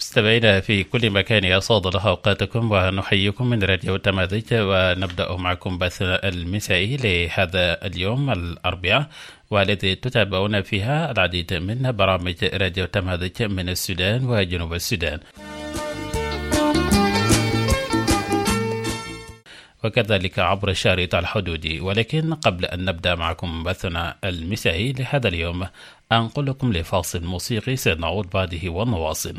مستمعينا في كل مكان أسعد الله أوقاتكم ونحييكم من راديو تمازج، ونبدأ معكم بث المسائي لهذا اليوم الأربعاء، والذي تتابعون فيها العديد من برامج راديو تمازج من السودان وجنوب السودان، وكذلك عبر الشارطة الحدودي. ولكن قبل أن نبدأ معكم بثنا المسائي لهذا اليوم أنقل لكم لفاصل موسيقي سنعود بعده ونواصل.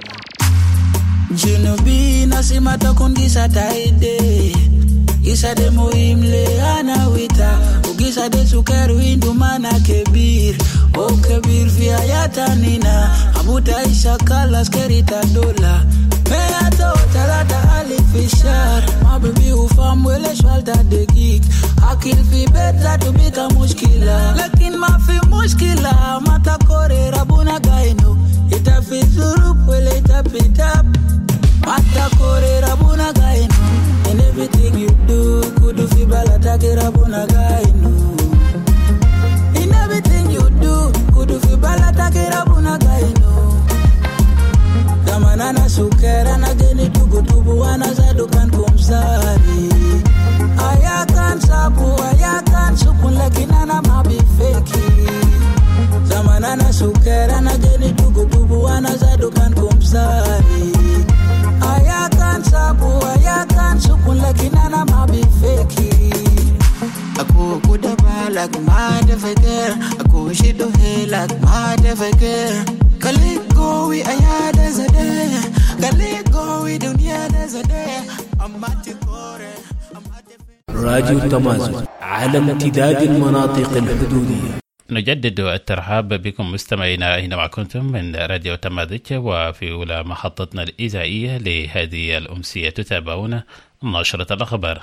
جنوبي نسمة كون جيسا تايدي جيسا دي مهملي أنا ويتا وجيسا دي سكر ويندو مانا كبير أو كبير في حياتنا أبوتا إيسا كالاس كريتا دولا مياتو تلاتة ألف في الشهر ما ببي وفام وليش والتا دقيق أكل في بيت ذاتو بيكا مشكلة، لكن ما في مشكلة ما تكوري ربنا غاينو إتا في الظروف ولا إتا في تاب Mata kore rabuna gainu, and everything you do, kudu fi balata ke rabuna gainu. In everything you do, kudu fi balata ke rabuna gainu. Damanana sukera na geni tubu wana zadukan kumsari. Ayakan sabu, ayakan sukun lakinana mabi feki. Damanana sukera na geni tubu wana zadukan kumsari. Ayakan sabu, ayakan sukun lakinana mabi feki. Aku kuda balak mada feker, aku shido helak mada feker. Kaligowi ayada zade, kaligowi dunia da zade. Amati kore, amati. راديو تمازج على امتداد المناطق الحدودية. نجدد الترحاب بكم مستمعينا أينما كنتم من راديو تمازج، وفي أولى محطتنا الإذاعية لهذه الأمسية تتابعون نشرة الأخبار.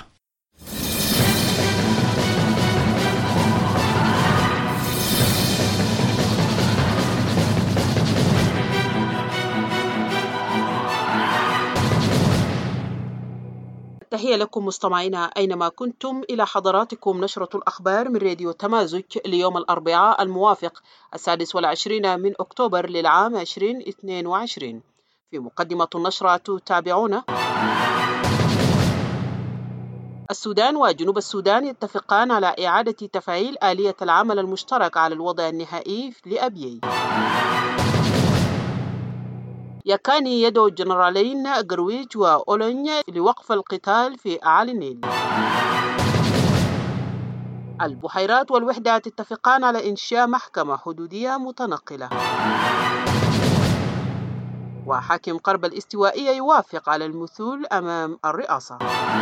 تحية لكم مستمعينا أينما كنتم، إلى حضراتكم نشرة الأخبار من راديو تمازج ليوم الأربعاء الموافق 26 من أكتوبر للعام 2022. في مقدمة النشرة تتابعون: السودان وجنوب السودان يتفقان على إعادة تفعيل آلية العمل المشترك على الوضع النهائي لأبيي. يكاني يدعو الجنرالين قرويج وأولونيا لوقف القتال في أعالي النيل. البحيرات والوحدة تتفقان على إنشاء محكمة حدودية متنقلة. وحاكم قرب الاستوائية يوافق على المثول أمام الرئاسة.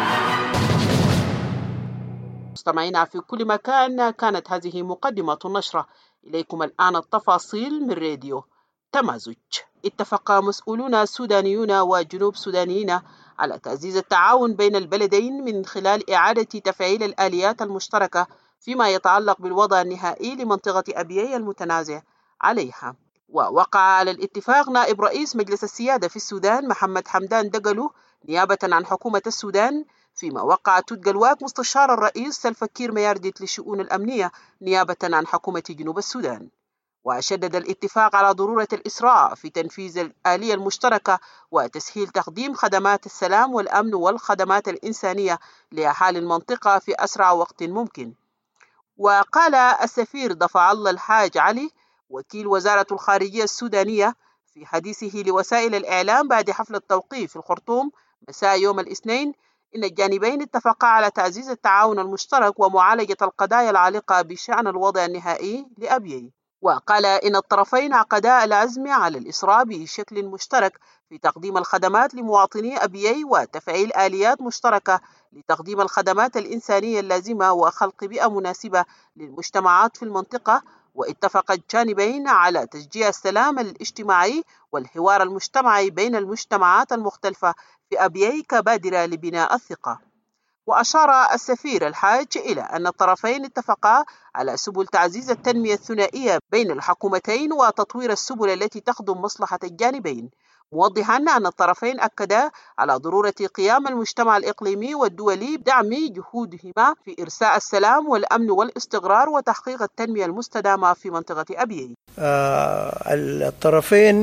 مستمعينا في كل مكان، كانت هذه مقدمة النشرة. إليكم الآن التفاصيل من راديو تمازج. اتفق مسؤولون سودانيون وجنوب سودانيين على تعزيز التعاون بين البلدين من خلال إعادة تفعيل الآليات المشتركة فيما يتعلق بالوضع النهائي لمنطقة أبيي المتنازع عليها. ووقع على الاتفاق نائب رئيس مجلس السيادة في السودان محمد حمدان دقلو نيابة عن حكومة السودان، فيما وقع توت جلواك مستشار الرئيس سلفا كير ميارديت للشؤون الأمنية نيابة عن حكومة جنوب السودان. وشدد الاتفاق على ضرورة الإسراع في تنفيذ الآلية المشتركة وتسهيل تقديم خدمات السلام والأمن والخدمات الإنسانية لأهالي المنطقة في أسرع وقت ممكن. وقال السفير ضفع الله الحاج علي وكيل وزارة الخارجية السودانية في حديثه لوسائل الإعلام بعد حفل التوقيف في الخرطوم مساء يوم الاثنين إن الجانبين اتفقا على تعزيز التعاون المشترك ومعالجة القضايا العالقة بشأن الوضع النهائي لأبيي. وقال إن الطرفين عقدا العزم على الإسراع بشكل مشترك في تقديم الخدمات لمواطني أبيي وتفعيل آليات مشتركة لتقديم الخدمات الإنسانية اللازمة وخلق بيئة مناسبة للمجتمعات في المنطقة. واتفق الجانبين على تشجيع السلام الاجتماعي والحوار المجتمعي بين المجتمعات المختلفة في أبيي كبادرة لبناء الثقة. وأشار السفير الحاج إلى أن الطرفين اتفقا على سبل تعزيز التنمية الثنائية بين الحكومتين وتطوير السبل التي تخدم مصلحة الجانبين، موضحا أن الطرفين أكدا على ضرورة قيام المجتمع الإقليمي والدولي بدعم جهودهما في إرساء السلام والأمن والاستقرار وتحقيق التنمية المستدامة في منطقة أبيي. الطرفين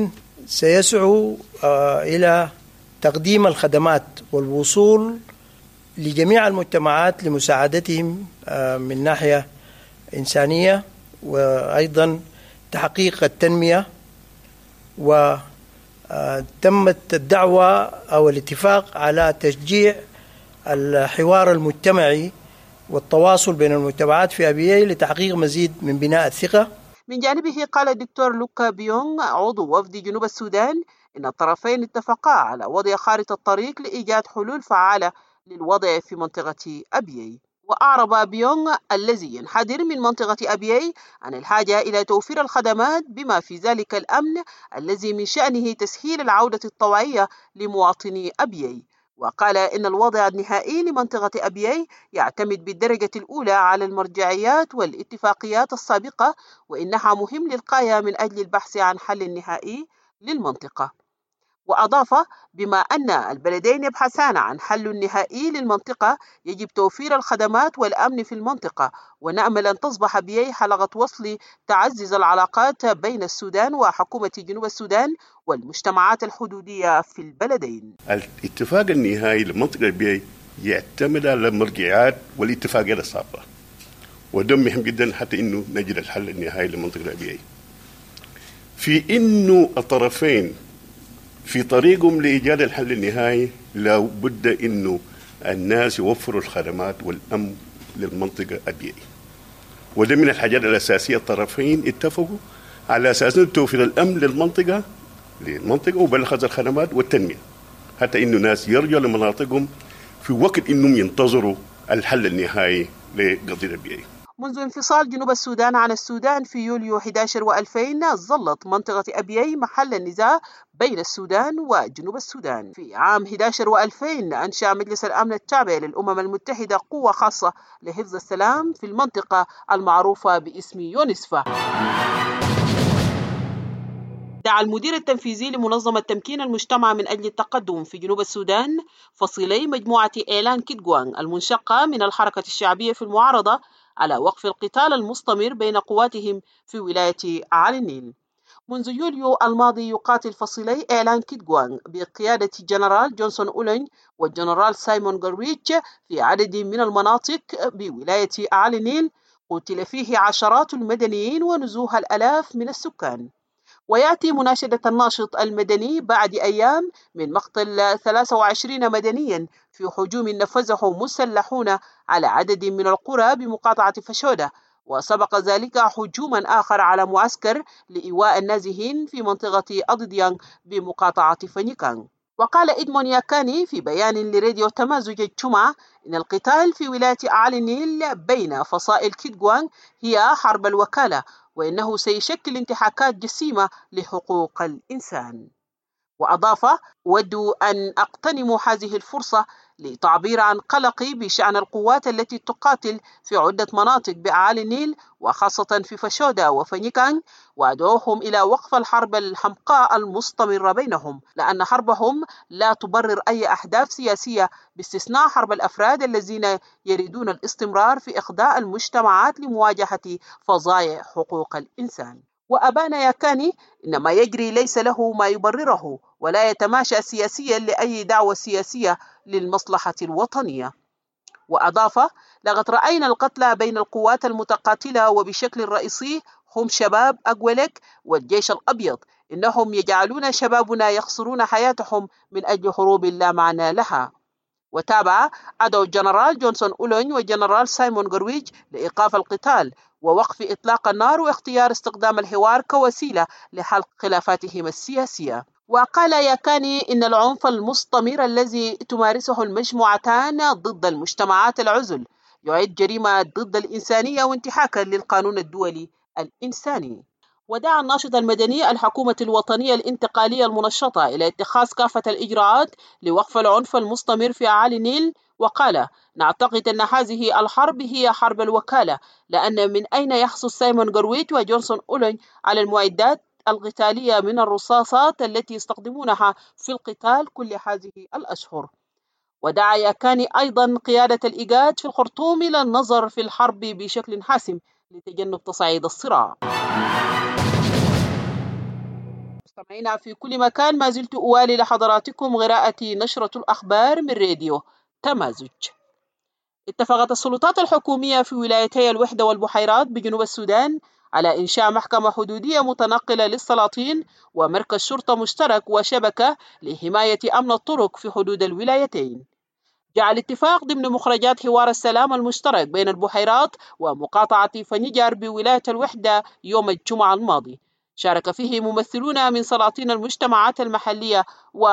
سيسعوا إلى تقديم الخدمات والوصول لجميع المجتمعات لمساعدتهم من ناحية إنسانية، وأيضا تحقيق التنمية. وتمت الدعوة أو الاتفاق على تشجيع الحوار المجتمعي والتواصل بين المجتمعات في أبيي لتحقيق مزيد من بناء الثقة. من جانبه قال الدكتور لوكا بيونغ عضو وفد جنوب السودان إن الطرفين اتفقا على وضع خارطة طريق لإيجاد حلول فعالة للوضع في منطقة أبيي. وأعرب بيونغ الذي ينحدر من منطقة أبيي عن الحاجة إلى توفير الخدمات بما في ذلك الأمن الذي من شأنه تسهيل العودة الطوعية لمواطني أبيي. وقال إن الوضع النهائي لمنطقة أبيي يعتمد بالدرجة الأولى على المرجعيات والاتفاقيات السابقة، وإنها مهم للغاية من أجل البحث عن حل نهائي للمنطقة. وأضاف بما أن البلدين يبحثان عن حل نهائي للمنطقة يجب توفير الخدمات والأمن في المنطقة، ونأمل أن تصبح أبيي حلقة وصل تعزز العلاقات بين السودان وحكومة جنوب السودان والمجتمعات الحدودية في البلدين. الاتفاق النهائي لمنطقة أبيي يعتمد على المرجعيات والاتفاقيات السابقة، وده مهم جدا حتى إنه نجد الحل النهائي لمنطقة أبيي. في إنه الطرفين في طريقهم لإيجاد الحل النهائي لا بد إنه الناس يوفروا الخدمات والأمن للمنطقة أبيي، وده من الحاجات الأساسية. الطرفين اتفقوا على أساس توفير الأمن للمنطقة وبلغ الخدمات والتنمية، حتى إنه ناس يرجعوا لمناطقهم في وقت إنهم ينتظروا الحل النهائي لقضية أبيي. منذ انفصال جنوب السودان عن السودان في يوليو 11 و2000 ظلت منطقة أبيي محل النزاع بين السودان وجنوب السودان. في عام 11 و2000 أنشأ مجلس الأمن التابع للأمم المتحدة قوة خاصة لحفظ السلام في المنطقة المعروفة باسم يونسفا. دعا المدير التنفيذي لمنظمة تمكين المجتمع من أجل التقدم في جنوب السودان فصيلي مجموعة إعلان كيدغوان المنشقة من الحركة الشعبية في المعارضة على وقف القتال المستمر بين قواتهم في ولاية أعالي النيل. منذ يوليو الماضي يقاتل فصيلي إعلان كيدغوان بقيادة جنرال جونسون أولين والجنرال سايمون غرويتش في عدد من المناطق بولاية أعالي النيل، قتل فيه عشرات المدنيين ونزوه الآلاف من السكان. ويأتي مناشدة الناشط المدني بعد أيام من مقتل 23 مدنيا في هجوم نفذه مسلحون على عدد من القرى بمقاطعة فشودة، وسبق ذلك هجوما آخر على معسكر لإيواء النازحين في منطقة أضديان بمقاطعة فنيكان. وقال إدمون ياكاني في بيان لراديو تمازج الجمعة إن القتال في ولاية أعالي النيل بين فصائل كيدغوان هي حرب الوكالة، وإنه سيشكل انتهاكات جسيمة لحقوق الإنسان. وأضاف: أود أن أغتنم هذه الفرصة للتعبير عن قلقي بشأن القوات التي تقاتل في عدة مناطق بأعالي النيل وخاصة في فشودة وفنيكان، وأدعوهم إلى وقف الحرب الحمقاء المستمرة بينهم، لأن حربهم لا تبرر أي أهداف سياسية باستثناء حرب الأفراد الذين يريدون الاستمرار في إخضاع المجتمعات لمواجهة فظائع حقوق الإنسان. وأبان ياكاني إن ما يجري ليس له ما يبرره ولا يتماشى سياسيا لأي دعوة سياسية للمصلحة الوطنية. وأضاف: لقد رأينا القتلى بين القوات المتقاتلة وبشكل رئيسي هم شباب أغويلك والجيش الأبيض، إنهم يجعلون شبابنا يخسرون حياتهم من أجل حروب لا معنى لها. وتابع: أدعو الجنرال جونسون أولين والجنرال سايمون غرويتش لإيقاف القتال ووقف إطلاق النار واختيار استخدام الحوار كوسيلة لحل خلافاتهم السياسية. وقال ياكاني إن العنف المستمر الذي تمارسه المجموعتان ضد المجتمعات العزل يعد جريمة ضد الإنسانية وانتهاكا للقانون الدولي الإنساني. ودعا الناشط المدني الحكومة الوطنية الانتقالية المنشطة إلى اتخاذ كافة الإجراءات لوقف العنف المستمر في أعالي النيل، وقال: نعتقد أن هذه الحرب هي حرب الوكالة، لأن من أين يحصل سايمون غرويتش وجونسون أولين على المعدات القتالية من الرصاصات التي يستخدمونها في القتال كل هذه الأشهر. ودعا ياكاني أيضا قيادة الإيجاد في الخرطوم إلى النظر في الحرب بشكل حاسم لتجنب تصعيد الصراع. مستمعينا في كل مكان، ما زلت أوالي لحضراتكم قراءة نشرة الأخبار من راديو تمازج. اتفقت السلطات الحكومية في ولايتي الوحدة والبحيرات بجنوب السودان على إنشاء محكمة حدودية متنقلة للسلاطين ومركز شرطة مشترك وشبكة لحماية أمن الطرق في حدود الولايتين. جاء الاتفاق ضمن مخرجات حوار السلام المشترك بين البحيرات ومقاطعة فنيجر بولاية الوحدة يوم الجمعة الماضي. شارك فيه ممثلون من سلاطين المجتمعات المحلية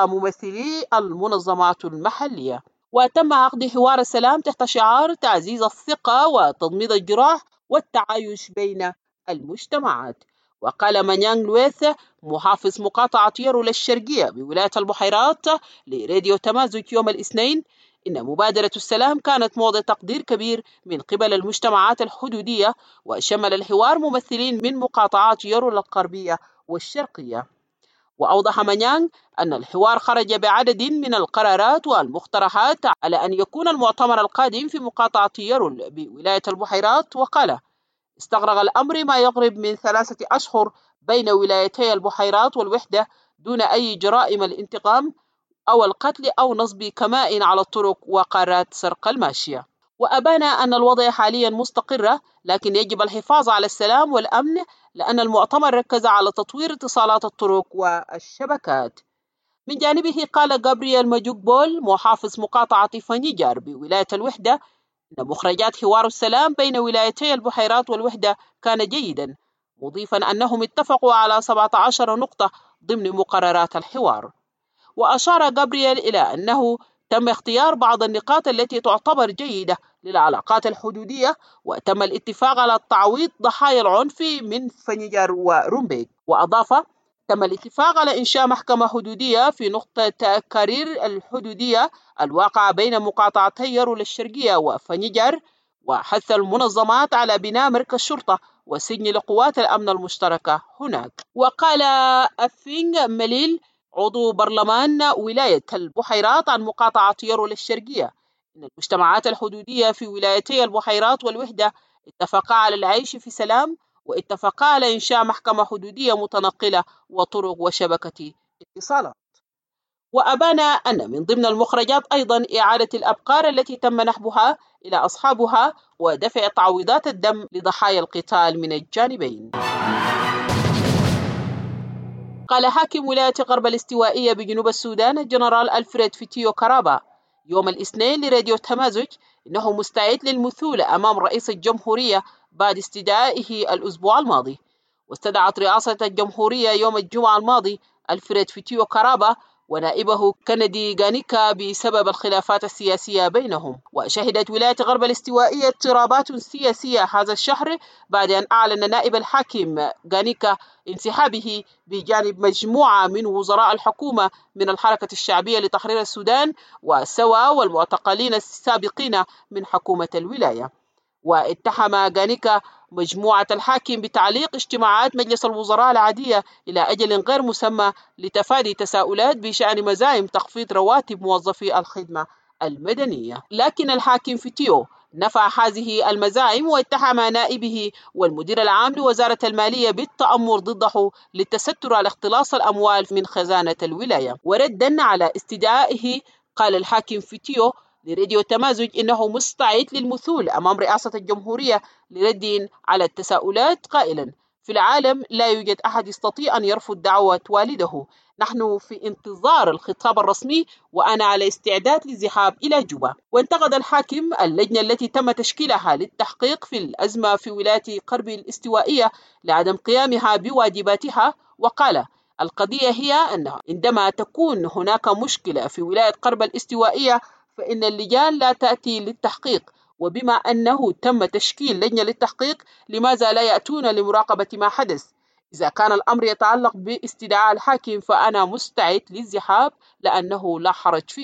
وممثلي المنظمات المحلية. وتم عقد حوار السلام تحت شعار تعزيز الثقة وتضميد الجراح والتعايش بين المجتمعات. وقال مانيانغ لويث محافظ مقاطعة يرو الشرقية بولاية البحيرات لراديو تمازج يوم الاثنين إن مبادرة السلام كانت موضع تقدير كبير من قبل المجتمعات الحدودية، وشمل الحوار ممثلين من مقاطعات يرو الغربية والشرقية. وأوضح مانيانغ أن الحوار خرج بعدد من القرارات والمقترحات على أن يكون المؤتمر القادم في مقاطعة يرو بولاية البحيرات. وقال استغرق الأمر ما يقرب من 3 أشهر بين ولايتي البحيرات والوحدة دون أي جرائم الانتقام أو القتل أو نصب كمائن على الطرق وقارات سرق الماشية. وأبان أن الوضع حاليا مستقرة، لكن يجب الحفاظ على السلام والأمن لأن المؤتمر ركز على تطوير اتصالات الطرق والشبكات. من جانبه قال غابرييل ماجوك بول محافظ مقاطعة فنيجر بولاية الوحدة إن مخرجات حوار السلام بين ولايتي البحيرات والوحدة كان جيدا، مضيفا أنهم اتفقوا على 17 نقطة ضمن مقررات الحوار. وأشار غابرييل إلى أنه تم اختيار بعض النقاط التي تعتبر جيدة للعلاقات الحدودية، وتم الاتفاق على تعويض ضحايا العنف من فنيجر ورومبيك. وأضاف تم الاتفاق على إنشاء محكمة حدودية في نقطة كارير الحدودية الواقعة بين مقاطعتي يرو الشرقية وفنيجر، وحث المنظمات على بناء مركز شرطة وسجن لقوات الأمن المشتركة هناك. وقال أفينغ مليل عضو برلمان ولاية البحيرات عن مقاطعة يرو الشرقية إن المجتمعات الحدودية في ولايتي البحيرات والوحدة اتفقا على العيش في سلام، واتفقا على إنشاء محكمة حدودية متنقلة وطرق وشبكة اتصالات. وأبان أن من ضمن المخرجات أيضا إعادة الأبقار التي تم نحبها إلى أصحابها ودفع تعويضات الدم لضحايا القتال من الجانبين. قال حاكم ولاية غرب الاستوائية بجنوب السودان الجنرال ألفريد فيتيو كارابا يوم الاثنين لراديو تمازج إنه مستعد للمثول أمام رئيس الجمهورية بعد استدعائه الأسبوع الماضي. واستدعت رئاسة الجمهورية يوم الجمعة الماضي ألفريد فيتيو كارابا ونائبه كندي غانيكا بسبب الخلافات السياسية بينهم. وشهدت ولاية غرب الاستوائية اضطرابات سياسية هذا الشهر بعد أن أعلن نائب الحاكم غانيكا انسحابه بجانب مجموعة من وزراء الحكومة من الحركة الشعبية لتحرير السودان وسوا والمعتقلين السابقين من حكومة الولاية. واتهم غانيكا مجموعة الحاكم بتعليق اجتماعات مجلس الوزراء العادية إلى أجل غير مسمى لتفادي تساؤلات بشأن مزايم تخفيض رواتب موظفي الخدمة المدنية. لكن الحاكم فيتيو نفى هذه المزايم واتهم نائبه والمدير العام لوزارة المالية بالتآمر ضده للتستر على اختلاس الأموال من خزانة الولاية. وردا على استدعائه قال الحاكم فيتيو لراديو تمازج إنه مستعد للمثول أمام رئاسة الجمهورية لرد على التساؤلات قائلا في العالم لا يوجد أحد يستطيع أن يرفض دعوة والده، نحن في انتظار الخطاب الرسمي وأنا على استعداد للذهاب إلى جوبا. وانتقد الحاكم اللجنة التي تم تشكيلها للتحقيق في الأزمة في ولاية غرب الاستوائية لعدم قيامها بواجباتها، وقال القضية هي أن عندما تكون هناك مشكلة في ولاية غرب الاستوائية فإن اللجان لا تأتي للتحقيق، وبما أنه تم تشكيل لجنة للتحقيق لماذا لا يأتون لمراقبة ما حدث؟ إذا كان الأمر يتعلق باستدعاء الحاكم فأنا مستعد للذهاب لأنه لا حرج فيه.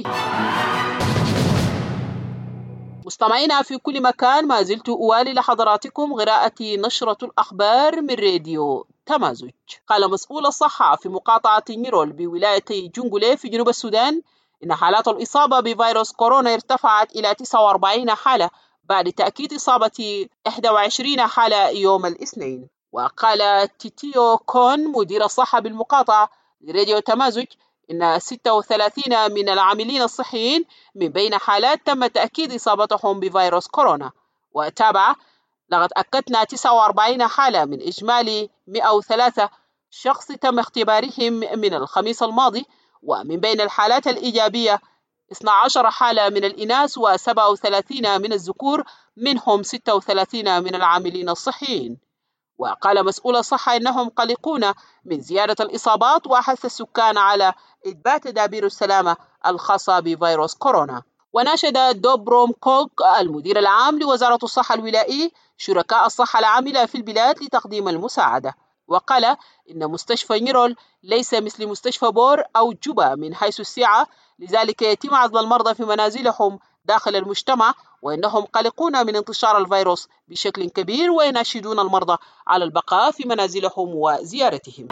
مستمعينا في كل مكان، ما زلت أوالي لحضراتكم قراءة نشرة الأخبار من راديو تمازج. قال مسؤول الصحة في مقاطعة نيرول بولاية جنجولي في جنوب السودان إن حالات الإصابة بفيروس كورونا ارتفعت إلى 49 حالة بعد تأكيد إصابة 21 حالة يوم الاثنين. وقال تيتيو كون مدير الصحة بالمقاطعة لراديو تمازج إن 36 من العاملين الصحيين من بين حالات تم تأكيد إصابتهم بفيروس كورونا. وتابع: لقد أكدنا 49 حالة من إجمالي 103 شخص تم اختبارهم من الخميس الماضي، ومن بين الحالات الإيجابية 12 حالة من الإناث و37 من الذكور، منهم 36 من العاملين الصحيين. وقال مسؤول الصحة إنهم قلقون من زيادة الإصابات، وحث السكان على إثبات تدابير السلامة الخاصة بفيروس كورونا. وناشد دوبروم كوك المدير العام لوزارة الصحة الولائي شركاء الصحة العاملة في البلاد لتقديم المساعدة، وقال إن مستشفى نيرول ليس مثل مستشفى بور أو جوبا من حيث السعة، لذلك يتم عزل المرضى في منازلهم داخل المجتمع، وإنهم قلقون من انتشار الفيروس بشكل كبير، ويناشدون المرضى على البقاء في منازلهم وزيارتهم.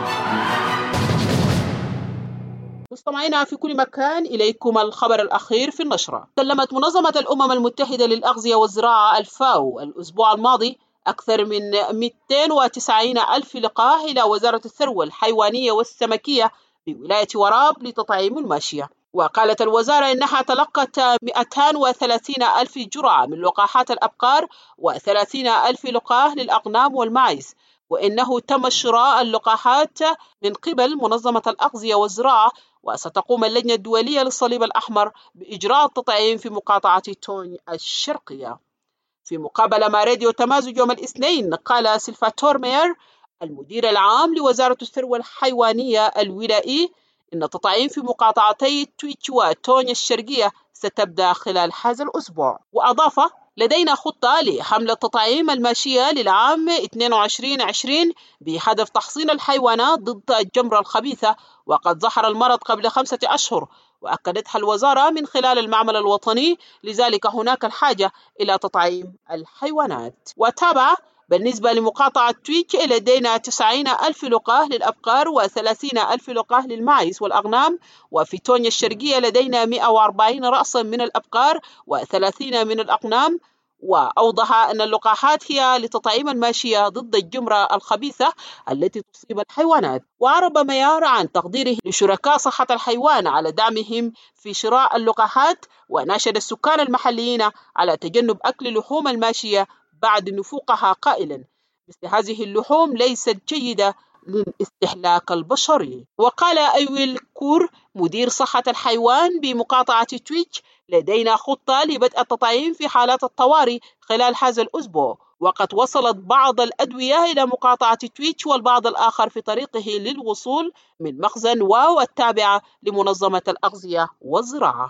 مستمعينا في كل مكان، إليكم الخبر الأخير في النشرة. كلمت منظمة الأمم المتحدة للأغذية والزراعة الفاو الأسبوع الماضي أكثر من 290 ألف لقاح إلى وزارة الثروة الحيوانية والسمكية بولاية وراب لتطعيم الماشية. وقالت الوزارة إنها تلقت 230 ألف جرعة من لقاحات الأبقار و30 ألف لقاح للأغنام والماعز، وإنه تم شراء اللقاحات من قبل منظمة الأغذية والزراعة، وستقوم اللجنة الدولية للصليب الأحمر بإجراء التطعيم في مقاطعة توني الشرقية. في مقابلة مع راديو تمازج يوم الاثنين، قال سلفاتور مير المدير العام لوزارة الثروة الحيوانية الولائي إن التطعيم في مقاطعتي تويتش وتونيا الشرقية ستبدأ خلال هذا الأسبوع. وأضاف: لدينا خطة لحملة تطعيم الماشية للعام 2020 بهدف تحصين الحيوانات ضد الجمرة الخبيثة، وقد ظهر المرض قبل 5 أشهر، وأكدتها الوزارة من خلال المعمل الوطني، لذلك هناك الحاجة إلى تطعيم الحيوانات. وتابع: بالنسبة لمقاطعة تويتش لدينا 90 ألف لقاح للأبقار و30 ألف لقاح للماعز والأغنام، وفي تونيا الشرقية لدينا 140 رأسا من الأبقار و30 من الأغنام. وأوضح أن اللقاحات هي لتطعيم الماشية ضد الجمرة الخبيثة التي تصيب الحيوانات. وعرب ميار عن تقديره لشركاء صحة الحيوان على دعمهم في شراء اللقاحات، وناشد السكان المحليين على تجنب أكل لحوم الماشية بعد نفوقها، قائلا: مثل هذه اللحوم ليست جيدة للاستهلاك البشري. وقال أيويل كور مدير صحة الحيوان بمقاطعة تويتش: لدينا خطة لبدء التطعيم في حالات الطوارئ خلال هذا الأسبوع، وقد وصلت بعض الأدوية إلى مقاطعة تويتش والبعض الآخر في طريقه للوصول من مخزن واو التابعة لمنظمة الأغذية والزراعة.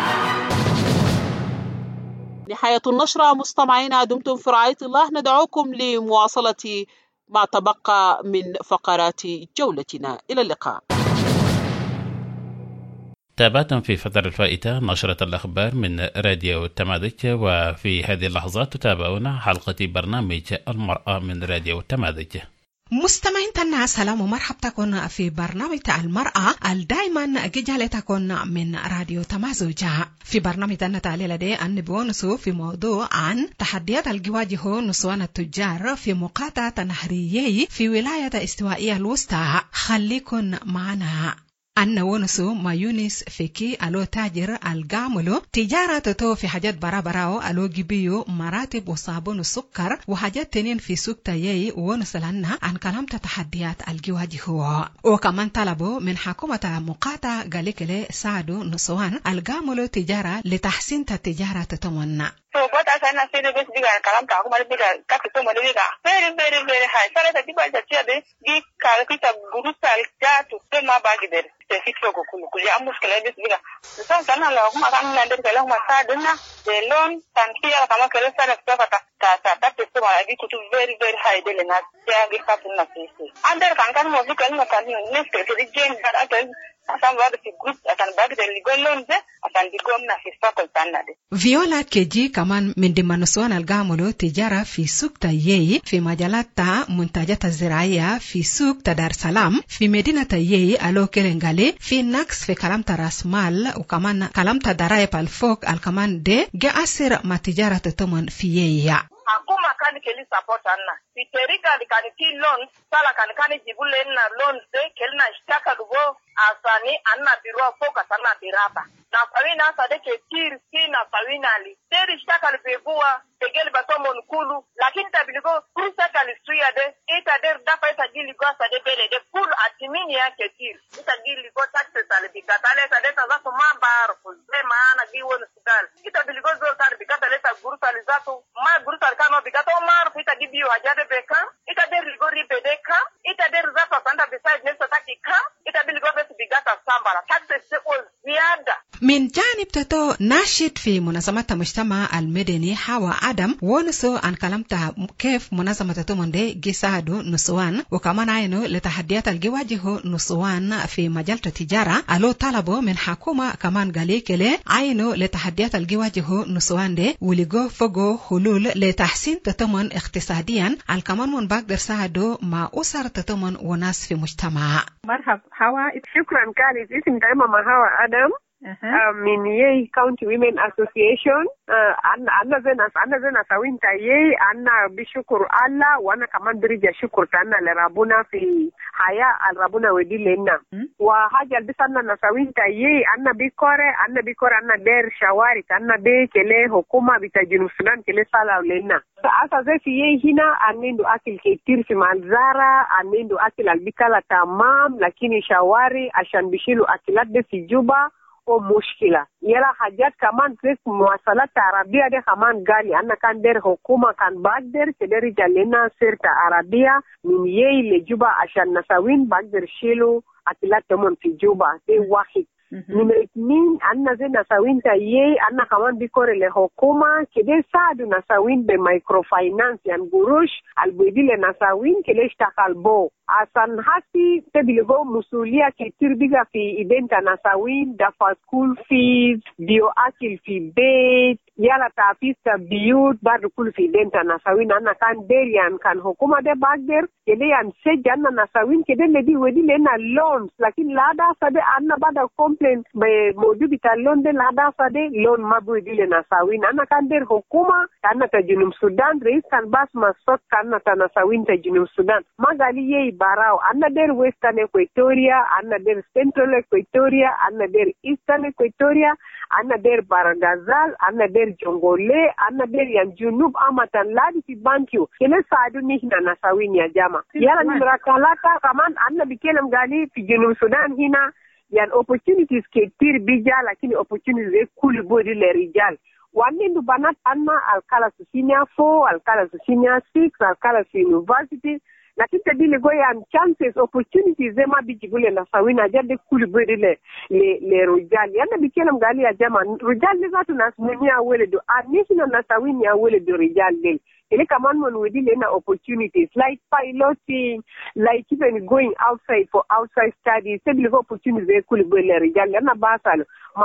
نهاية النشرة. مستمعينا، دمتم في رعاية الله. ندعوكم لمواصلة ما تبقى من فقرات جولتنا. إلى اللقاء. تابعتم في فترة الفائتة نشرة الأخبار من راديو تمازج، وفي هذه اللحظات تتابعون حلقة برنامج المرأة من راديو تمازج. مستمعين تنا سلام ومرحبا تكون في برنامج المرأة دائما جيجالة تكون من راديو تمازج. في برنامج تنا تعالي لدي أن بونسو في موضوع عن تحديات الجواجه نسوان التجار في مقاطعة نهرية في ولاية استوائية الوسطى. خليكن معنا. أن ونسو ما يونس فيكي ألو تاجر الجاملو تجارة تو في حاجات برابراو ألو جبيو مراتب وصابون السكر وحاجات تنين في سوق تايي ونسلنا عن كلام تحديات الجواج هو. وكمان طلبوا من حكومة مقاطعة قالكلي ساعدوا نسوان الجاملو تجارة لتحسين التجارة تتمنى. So what I can say is bigger kalam ta kuma bigger capital mo bigger very high. Sala ta diba ta tiade di kalkita burusal ja to tema bagide te fixo ko kulu amus kala bis bigger. So sana la kuma kan na den kala ma sa duna de loan tan fiya kama kala sa ta te so ma di to very high de na ya gi kapun na fisi. Under kan mo bigger na kan ne te di gen that asan wada fi group asan bagide legal loans asan di gomna fi fakol tanade. Viola Keji كمان من ضمن نسوان الجاملو تجارة في سوق تايي في مجالات منتجات الزراعية في سوق دار سلام في مدينة تايي ألو كيلنغالي في نقص في كلام راس مال وكمان كلام ضرائب الفوق الكمان دي جاء أسر ما تجارة تمن في يي. Hakuma kan kan keli support anna piterika kan ki loan sala kan jibule na loan de kelna shtaka dugo asani anna biro focus anna biraba na pawina sade ke tir na pawina li teri shtaka libegua tegel batomo nkulu lakini tabiligo prusa kalisuya de ita der dafa ita gili go sade bele de full atimini yake tir ita gili go taxes ale bikatale sade tazato mabar kuzema maana giwon sudal ita biligo zo tar bikata leta gurusa lizato ma gurusa kano bikato mar ita gibiyo hajade beka ita der ligori bedeka ita der zato sanda beside nesa takika ita biligo bes bigata sambara taxes o ziada من جانب تتو ناشد في منظمة المجتمع المدني حوا آدم ونسو عن كلامتها كيف منظمة تتومن دي جسادو نسوان وكمان عينو لتحديات الجواجه نسوان في مجال التجارة ألو طلبوا من حكومة كمان قاليك لي عينو لتحديات الجواجه نسوان دي ولقو فوقو حلول لتحسين تتومن اقتصاديا على كمان من بقدر ساعدو مع أسر تتومن وناس في مجتمع. مرحب حوا شكرا كالي اسم دائما مع حوا آدم من Yei County Women Association anna zena sawinta Yei anna bishukuru Allah wana kaman birija shukuru tana le rabuna fi haya al rabuna wedilena wa haja bisanna na sawinta Yei anna bikore anna der shawari anna be kele hukuma bitajinu Sudan kele sala lena asa zefi Yei hina anendo akil ketir fi manzara anendo akil albikala tamam lakini shawari ashan bishilu akilat de fi Juba o mushkila yala hajat kaman tres muwasalat arabia de kaman gali anna kan der hukuma kan bagder kederi jalena serta arabia min Yei le Juba ashan nasawin bagder shilu akilat tomon fi Juba de wahid min anna zena sawinta Yei anna kaman bikore le hukuma kede saadu nasawin be microfinance yan gurush albidile nasawin kele shtakalbo asan hasi tebiligo musulia kitirbiga fi identa nasawin dafa school fees bio akil fi bed yala taafisa biyut badu kul fi identa nasawin anna kan derian kan hukuma de bagder kele yan sejanna nasawin kede ledi wedile na loans lakini lada sade anna bada complaint be modubita loan de lada sade loan mabu dile nasawin anna kan der hukuma anna ta junum Sudan reis kan bas masot kan na nasawin ta junum Sudan magali Yei barao anna der Western Equatoria anna der Central Equatoria anna der Eastern Equatoria anna der Baragazal anna der Jongole anna der yan junub amatan ladi fi bankiu kele saadu nihna nasawin ya jama yala nimrakalaka kaman anna bikelam gali fi junub Sudan hina yan opportunities ke tir bija lakini opportunities kuli bodi le rijal wanindu banat anna alkala senior 4 alkala senior 6 alkala university lakini tadile goyan chances opportunities zema bijigule na sawina jade kuli bodi le rijal yana bikelam gali ya jama rijal ni zatu nasmunia wele do anishina na sawini wele do rijal del ele kaman mon wedile na opportunities like piloting like even going outside for outside studies table opportunities kuli bodi rijal yana basalo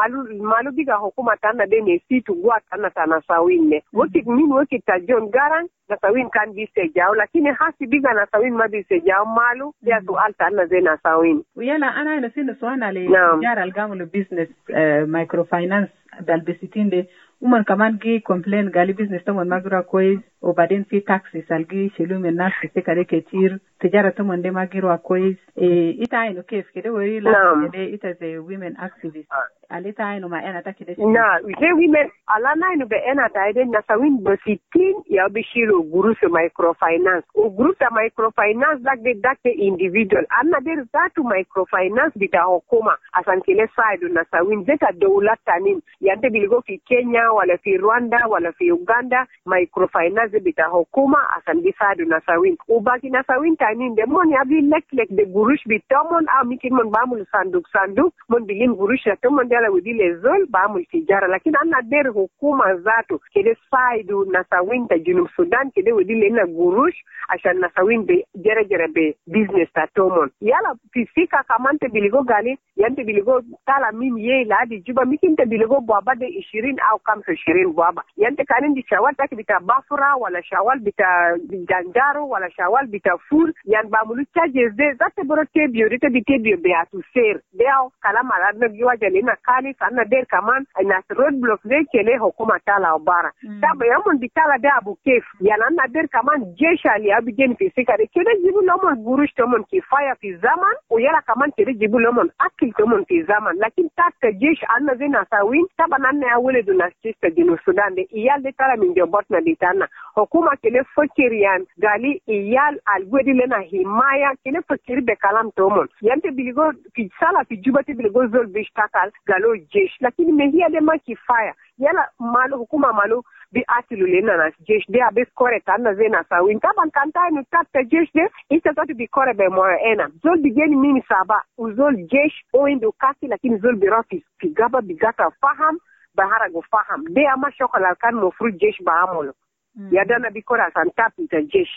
malu biga hukuma tana de ne situ gwa tana sawine woki ta John Garang na sawin kan bi sejao lakini hasi biga na sawin ma bi sejao malu ya tu alta na zena sawin uyala ana ina sina swana le jara algamu business microfinance dalbesitinde uman kaman gi complain gali business tamon magra kois o baden fi taxes algi shelume nas ke kare ketir tijara tamon de magiro kois ita ino kef kede wori la kede ita ze women activist alita ino ma ena takide na we women alana ino be ena taide na sawin bositin ya bishiru group microfinance o group ta microfinance dakde individual anna der zatu microfinance bita hukuma asankele side na sawin zeta dawlat tanin yante bilgo fi Kenya wala fi Rwanda wala fi Uganda microfinance bita hukuma asandi side na sawin ubaki na sawin tanin de mon ya bi lek de gurush bitomon amikin mon bamul sanduk mon bilin gurush ya tomon dala widile zol bamul tijara lakini anna der hukuma zatu kede side na sawin ta junub Sudan kede widile na gurush ashan na sawin be jere be business ta tomon yala fisika kamante biligo gali yante biligo tala min Yei la di Juba mikinte biligo bwaba de 20 au kamsa 20 bwaba yante kanin di chawata kibita bafura wala shawal bita Janjaro wala shawal bita Fur yan bamulu charges de zate boro tebio rite bitebio be atu ser deo kala malad na giwa jalina kali sana der kaman na roadblock de kele hukuma tala obara taba yamon bitala de abu kef yana na der kaman jesha ali abigen fisika de kele jibu lomon gurush tomon kifaya fi zaman o yala kaman kele jibu lomon akil tomon fi zaman lakin tatka jesh anna zina sawin taba nanne awele duna sista dinu Sudan de iyal de tala min jobot na ditana hukuma kele fakirian gali iyal algwedi lena himaya kele fakiri be kalam tomon yante biligo fi sala fi jubati biligo zol bishtakal galo jesh lakini mehia de ma kifaya yala malo hukuma malo bi atilu lena na jesh de abes kore tanna zena sawin taban kanta ni tapta jesh de ita tatu bi kore be moya ena zol bigeni mimi saba uzol jesh o indo kasi lakini zol birafi fi gaba bigata faham bahara go faham de ama shokola kan mo fru jesh ba amolo yadana bi kore san tapta jesh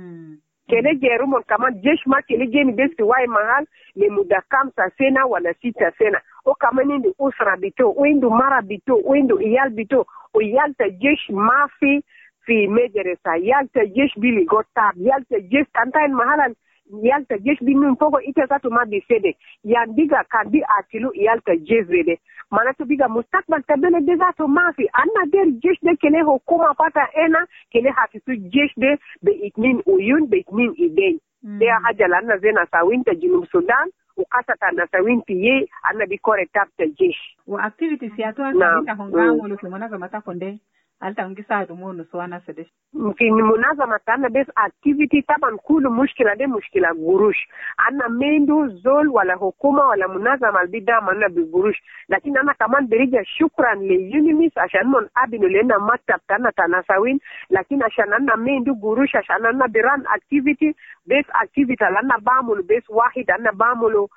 kele jerumon kama jesh ma kele geni besti wai mahal le muda kamsa sena wala sita sena o kama nindi usra bito o indu mara bito o indu iyal bito o yalta jesh mafi fi mederesa yalta jesh bili gotab yalta jesh kantain mahalan yalta jesh binu mpogo ite satu mabi sede yandiga kandi atilu yalta jesh zede manatu biga mustakbal tabele de zato mafi anna der jesh de kele hukuma pata ena kele hafisu jesh de be itnin uyun be itnin iden de hajala na zena sawinta jinum Sudan ukasata na sawinti ye anna bikore tapta jesh wa activities ya to anta hongamu lo semana kama takonde alta ngisa dumono swana sedesh في منظمة أنا بس activity طبعا كل مشكلة قروش أنا مندو زول ولا حكومة ولا منظمة البدع منا بقروش لكن أنا كمان برجع شكرا ليونيميس عشان من أبنو لنا مكتب تنا تناسوين لكن عشان أنا مندو قروش عشان أنا بران activity بس activity لأنا بعمل بس واحد أنا بعمله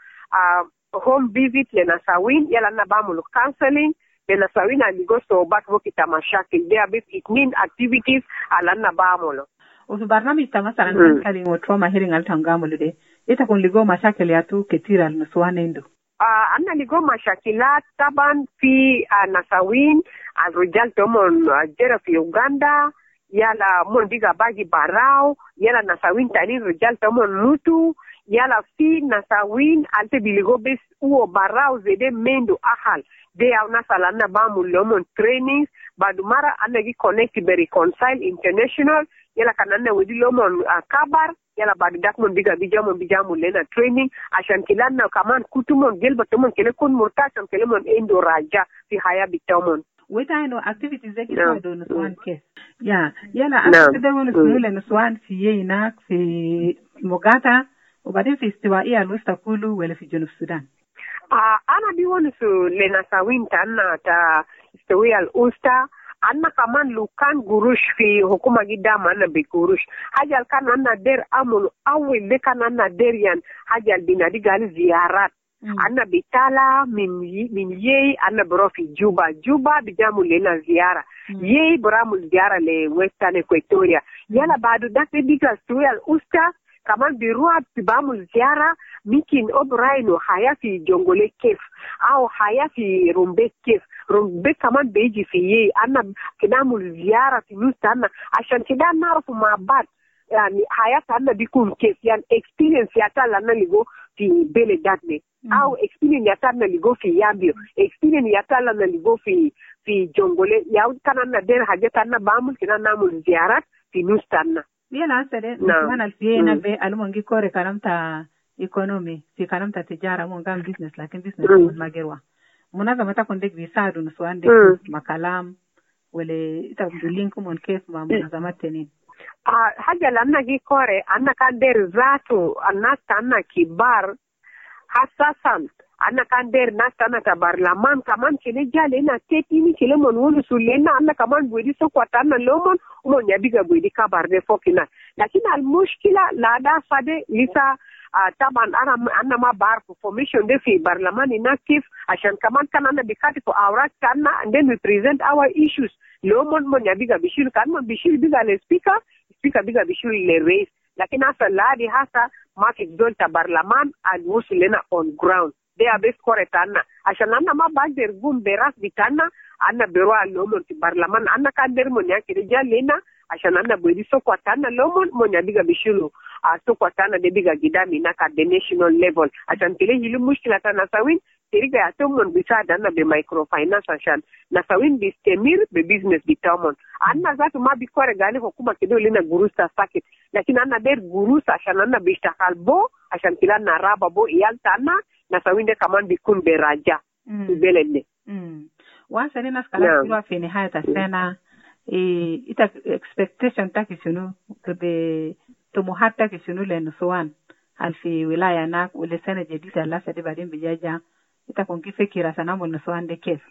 home visit لنا سوين يلا أنا بعمله counseling na sawina ligosto batwo kitamashakil there bit it mean activities alanna bamolo usu barnami tamasalan kali ngo trauma hearing altangamolo de ita kun ligo mashakil yatu ketira nuswane ndo anna ligo mashakilat taban fi nasawin arujal tomon jera fi Uganda yala mondiga bagi barao yala nasawin tani rujal tomon mutu yala fi nasawin alte biligo bes uo barao zede mendo ahal de auna salana bamu lomon trainings badumara anagi connect be reconcile international yala kanana wedi lomon kabar yala badu dakmon bijamu lena training ashan kilana kaman kutumon gelba tomon kele kun murtasam kele mon endo raja fi haya bitomon weta no activities zeki do no swan case yala activities no sule no swan fi yina fi mogata ubade festival ya lusta kulu wala fi junub Sudan ana biwonu su lena sawinta anna ta istawi al-usta anna kaman lukan gurush fi hukuma gidama anna bi gurush hajal kan anna der amul awil de kan anna der yan hajal binadi gal ziyarat anna bitala min ye anna brofi juba bijamu lena ziyara ye bramu ziyara le western Equatoria yala badu dakbe diga istawi al-usta kaman biruat bamul ziyara mikin obraino haya fi jongole kef au haya fi rumbe kef rumbe kaman beji fi ye anna kinamul ziyara fi nustana ashan kida narufu mabat yani haya tanna bikun kef yan experience yata lana ligo fi bele datne au experience yata na ligo fi yambio experience yata lana ligo fi jongole ya kanana der hajata na bamul kinamul ziyarat fi nustana yala sede wana alfiena be alumongi kore karamta economy fi karamta tijara mongam business lakin business magerwa munaga mata konde visadu no swande makalam wale ita link mon case ma munaga mateni haja lanna gi kore anna kan der zatu anna tanna kibar hasasan anna kan der nastana ta barlaman kaman kile jale na tetini kile mon wonu sulena anna kaman budi so kwatana lomon umon yabiga budi kabarde fokina lakini al mushkila la da fade lisa taban anna ma bar formation de fi barlaman inactive ashan kaman kanana bikati for our kanna and then we present our issues lomon mon yabiga bishil kan mon bishil biga le speaker biga bishil le raise lakini asa ladi hasa market dolta barlaman al muslena on ground they are best correct anna ashan anna ma bagder gum beras bitana anna berwa lomon ti barlaman anna kan der mon yakire jalena عشان أنا بدي سوق وتانا لومون من يبيع بيشيلو سوق وتانا ده بيجا قدامي ناك at the national level عشان كله يلو مشكلة تانا سوين تريجا يتومون بيساعد أنا بمايكرو فاينانس عشان نسوين بيستمر ببيزنس بتاعهم أنا ذاته ما بيكور قالي حكومة كده لنا جروسا ساكت لكن أنا دير جروسا عشان أنا بيشتغل بو عشان كلا نرابا بو إيال تانا نسوين ده كمان بيكون براجع في بلدنا. وأنسى ناس كلام في نهاية السنة إيه expectation تاكي شنو كده طموحات تاكي شنو لنسوان هل في ولاية ناك ولسنة جديدة لا سدي بعدين بيجا تكون كيف فكرة سنعمل نسوان ده كيف؟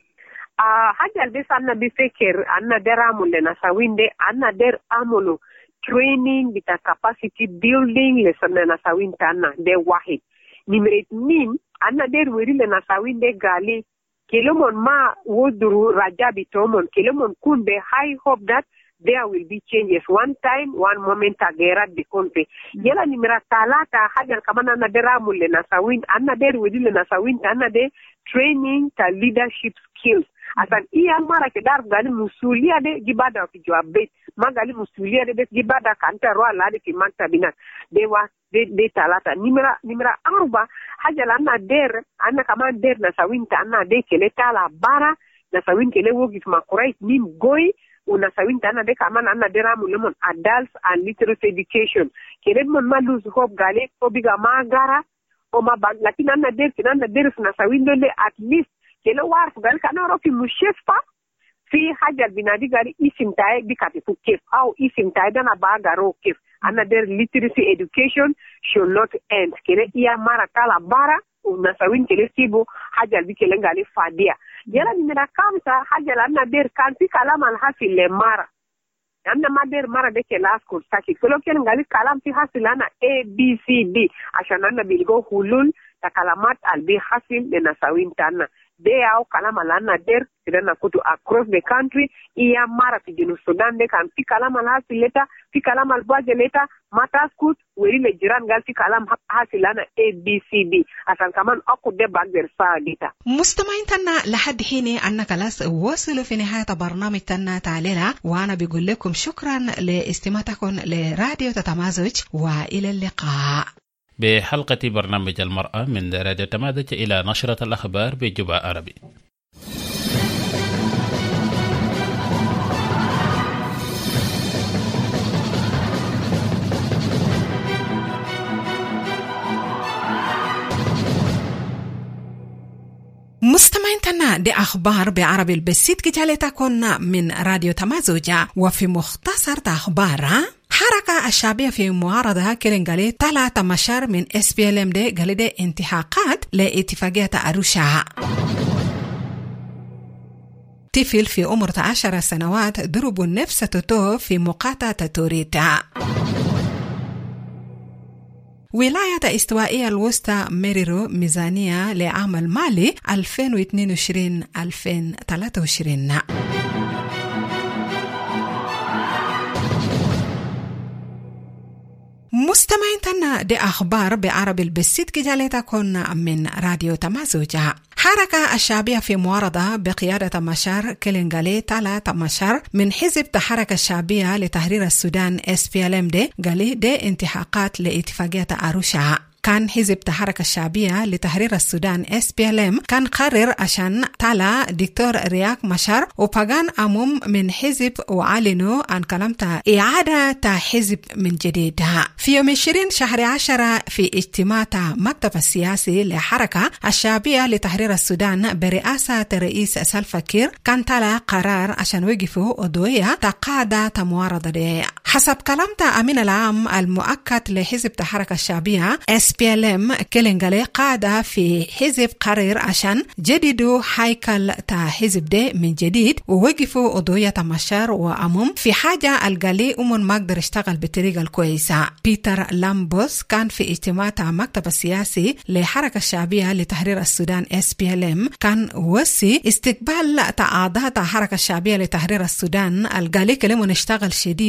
حاجة البس أنا بفكر أنا دير عمل لنسوين ده أنا دير عمله training بتا capacity building لسنة نسوين تانا ده واحد. نمرة 2 أنا دير وري لنسوين ده قالي كلمون ما ودرو رجع بتومون كلمون كون be high hope that there will be changes one time one moment agerat bikonte yela nimera talata haja kama na deramu le nasawin anna der wedi le nasawin anna de training ta leadership skills asan iya mara ke dar gali musulia de gibada fi joabet magali musulia de gibada kanta ro ala de kimanta bina de wa de talata nimera arba haja la anna der anna kama der nasawin anna de kele tala bara nasawin kele wogi makurai nim goy unasawin tana de kama na deramu lemon adults and literacy education kele mon ma lose hope gale ko biga magara o ma bag lakini anna der unasawin dole at least kele warf gal kana rofi mushefa fi haja binadi gari isim tae bikati fu kef au isim tae dana bagaro kef anna der literacy education should not end kele iya mara kala bara unasawin kele sibo haja bikele ngale fadia yala nimera kamsa haja la na der kanti kalam al hasil le mara anna mader mara de kelas ko saki kolo ken ngali kalam fi hasil ana a b c d ashana na bilgo hulul ta kalamat al bi hasil de nasawin tana de au kalama lana der sidana kutu across the country iya mara fi jinu Sudan de kan fi kalama la hasil leta fi kalama al baje leta mata skut weri le jiran gal fi kalam hasil lana a b c d asan kaman aku de bagder saadita مستمعين تنا لحد حين أنك خلاص وصلوا في نهاية برنامج تنا تعليلا وأنا بقول لكم شكرا لاستماعتكم لراديو تتمازج وإلى اللقاء بحلقة برنامج المرأة من راديو تمازج إلى نشرة الأخبار بجبع عربي. مستمعين تنا دي أخبار بعربي البسيط كجالتكن من راديو تمازوجة وفي مختصر أخبار حركة الشعبية في معارضة كيرنغالي 3 مشار من SPLM دي قال دي انتحاقات لاتفاقية أروشا. طفل في عمر 10 سنوات ضرب نفسه توتو في مقاطعة توريتا. ولاية استوائية الوسطى مريرو ميزانية لعام المالي 2022-2023. مستمعين تنا دي أخبار بعربي البسيط كجالتكن من راديو تمازوجة. حركة الشعبية في معارضة بقيادة مشار كيلنغالي 3 مشار من حزب الحركة الشعبية لتحرير السودان SPLM دي قالي دي انتحاقات لاتفاقية أروشا. كان حزب الحركة الشعبية لتحرير السودان SPLM كان قرر عشان طلع دكتور رياك مشار وباغان أموم من حزب وعلنوا عن كلامة إعادة حزب من جديد. في يوم 20 شهر 10 في اجتماع مكتب السياسي لحركة الشعبية لتحرير السودان برئاسة رئيس سلفا كير كان طلع قرار عشان وقفوا أضوية تقاعدة معارضة دي. حسب كلامة أمين العام المؤكد لحزب الحركة الشعبية SPLM كيلنغالي قاعدة في حزب قرير عشان جددوا هيكل تا حزب ده من جديد ووقفوا أضوية مشار وأمم في حاجة القالي ما قدر اشتغل بطريقة الكويسة. بيتر لامبوس كان في اجتماع مكتب السياسي لحركة الشعبية لتحرير السودان SPLM كان وسي استقبال أعضاء حركة الشعبية لتحرير السودان القالي كلمة نشتغل شديد من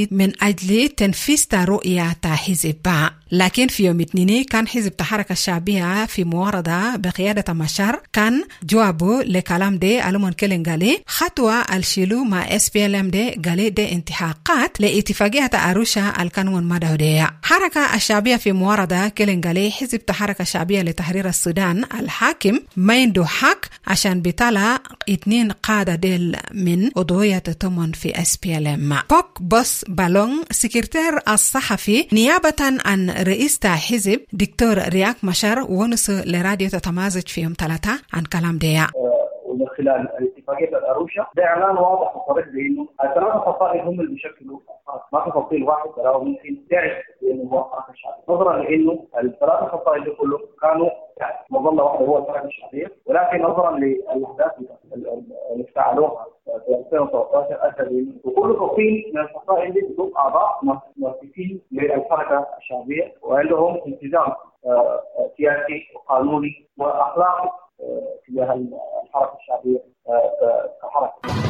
أجل تنفيذ رؤية حزب. لكن في يوم الاثنين كان حزب الحركة الشعبية في معارضة بقيادة مشار كان جوابه لكلام دي ألمون كيلين قالي خطوة الشيلو مع SPLM دي قالي دي انتحاقات لاتفاقية أروشا الكانون مدهودية. حركة الشعبية في معارضة كيلين قالي حزب الحركة الشعبية لتحرير السودان الحاكم ما عنده حق عشان بيطلع 2 قادة ديل من عضوية تمن في SPLM. بوك بوس بالون سكرتير الصحفي نيابة عن رئيس حزب دكتور رياك مشار ونص لراديو تتمازج في يوم 3 عن كلام ديا. ومن خلال اتفاقية الأروشا ده إعلان واضح وصريح بأنه الثلاثة فصائل هم اللي بيشكلوا ما في فصيل واحد ترى ممكن تعرف بأنه هو الحركة الشعبية نظرا لأنه الثلاثة فصائل دي كله كانوا مظلة واحدة هو الحركة الشعبية ولكن نظرا للأحداث اللي افتعلوها في 2013 أدى وكل فصيل من الفصائل دي بدون أعضاء مؤسسين للحركة الشعبية وعندهم التزام سياسي وقانوني وأخلاقي تجاه الحركة الشعبية كحركة.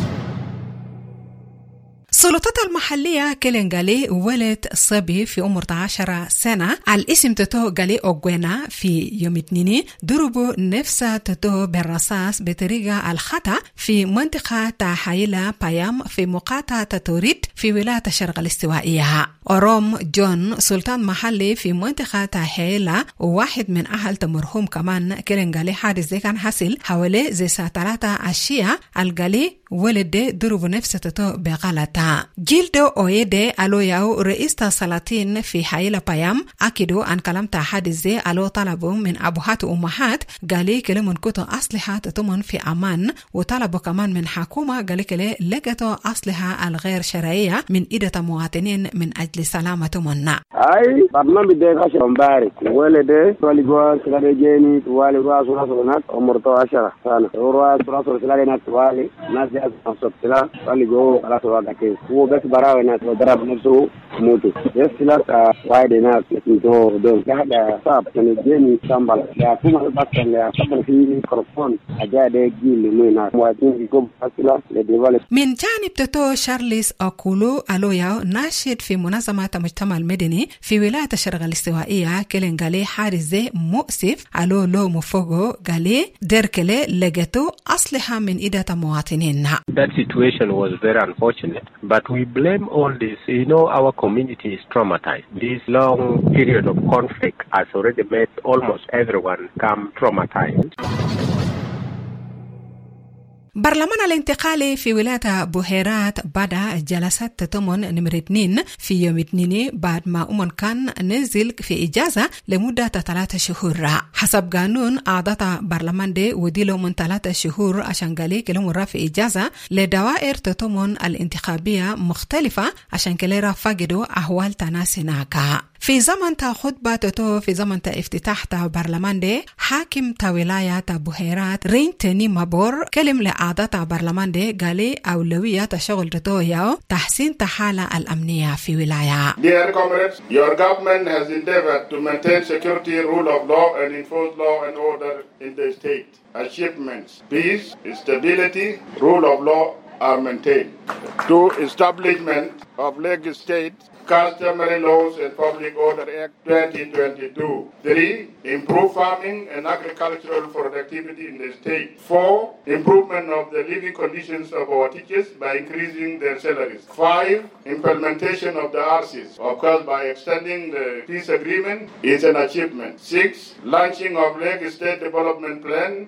السلطات المحلية كيلين قالي ولد صبي في عمر 10 سنة على اسم تتو قالي أوغوينا في يوم الاثنين ضربوا نفس تتو بالرصاص بطريقة الخطأ في منطقة تحايلة بايام في مقاطعة توريد في ولاية الشرق الاستوائية. أروم جون سلطان محلي في منطقة تحايلة وواحد من أهل المرحوم كمان كيلين قالي حادث زي كان حصل حوالي زي ساعة 3 عشية القالي ولد ضربوا نفس تتو بغلطة. جيلدو أويدي ألو ياو رئيس سلاطين في حايلة بايام أكدوا عن كلام حادث زي ألو طلبوا من أبوهات وأمهات قالي كلمون كتو أسلحة تتمن في أمان وطلبوا كمان من حكومة قالي كلي لقتوا أسلحة الغير شرعية من إيدة مواطنين من أجل سلامة منا. أي برنامج ده عشر مبارك ولده والجوار سلالجيني والي راس راسونات عمرته 10 سنة وراس راسون سلالينات والي ناس جاء نصب سلا والي جو راس واقعين هو بس براوي ناس وضرب نفسه موته يسلا وايد ناس لكن دون هذا صعب سلالجيني سامبل يا كم بس يا قبل في ميكروفون أجاد جيل منا مواطنين يقوم أصلا لديوالي من جانب تتو شارليس أكولو ألويا ناشد في منظمة المجتمع المدني في ولاية الشرق الاستوائية كيلين قالي حارس زي مؤسف ألو لو مفوغو قالي دركلي لقيتو أسلحة من إيدة مواطنين. That situation was very unfortunate, but we blame all this. You know, our community is traumatized. This long period of conflict has already made almost everyone come traumatized. برلمان الانتقالي في ولاية بوهيرات بدأ جلسات تتمن نمرة 2 في يوم الاثنين بعد ما كان نزل في إجازة لمدة 3 شهور. حسب قانون أعضاء برلمان دي وديلو من 3 شهور عشان قالي كلهم في إجازة لدوائر تتمن الانتخابية مختلفة عشان كليرا فاقدوا أحوال تناسناكا. في زمن خطبة تتو في زمن افتتاح برلمان دي حاكم ولاية بوهيرات رين تاني مابور كلم لأعضاء برلمان دي قالي أولوية شغل تتو ياو تحسين الحالة الأمنية في ولاية. Dear comrades, your government has endeavored to maintain security, rule of law and enforce law and order in the state. Achievements, peace, stability, rule of law are maintained. 2. Establishment of Lake State Customary Laws and Public Order Act 2022. 3. Improve farming and agricultural productivity in the state. 4. Improvement of the living conditions of our teachers by increasing their salaries. 5. Implementation of the RCs, of course by extending the peace agreement, is an achievement. 6. Launching of Lake State Development Plan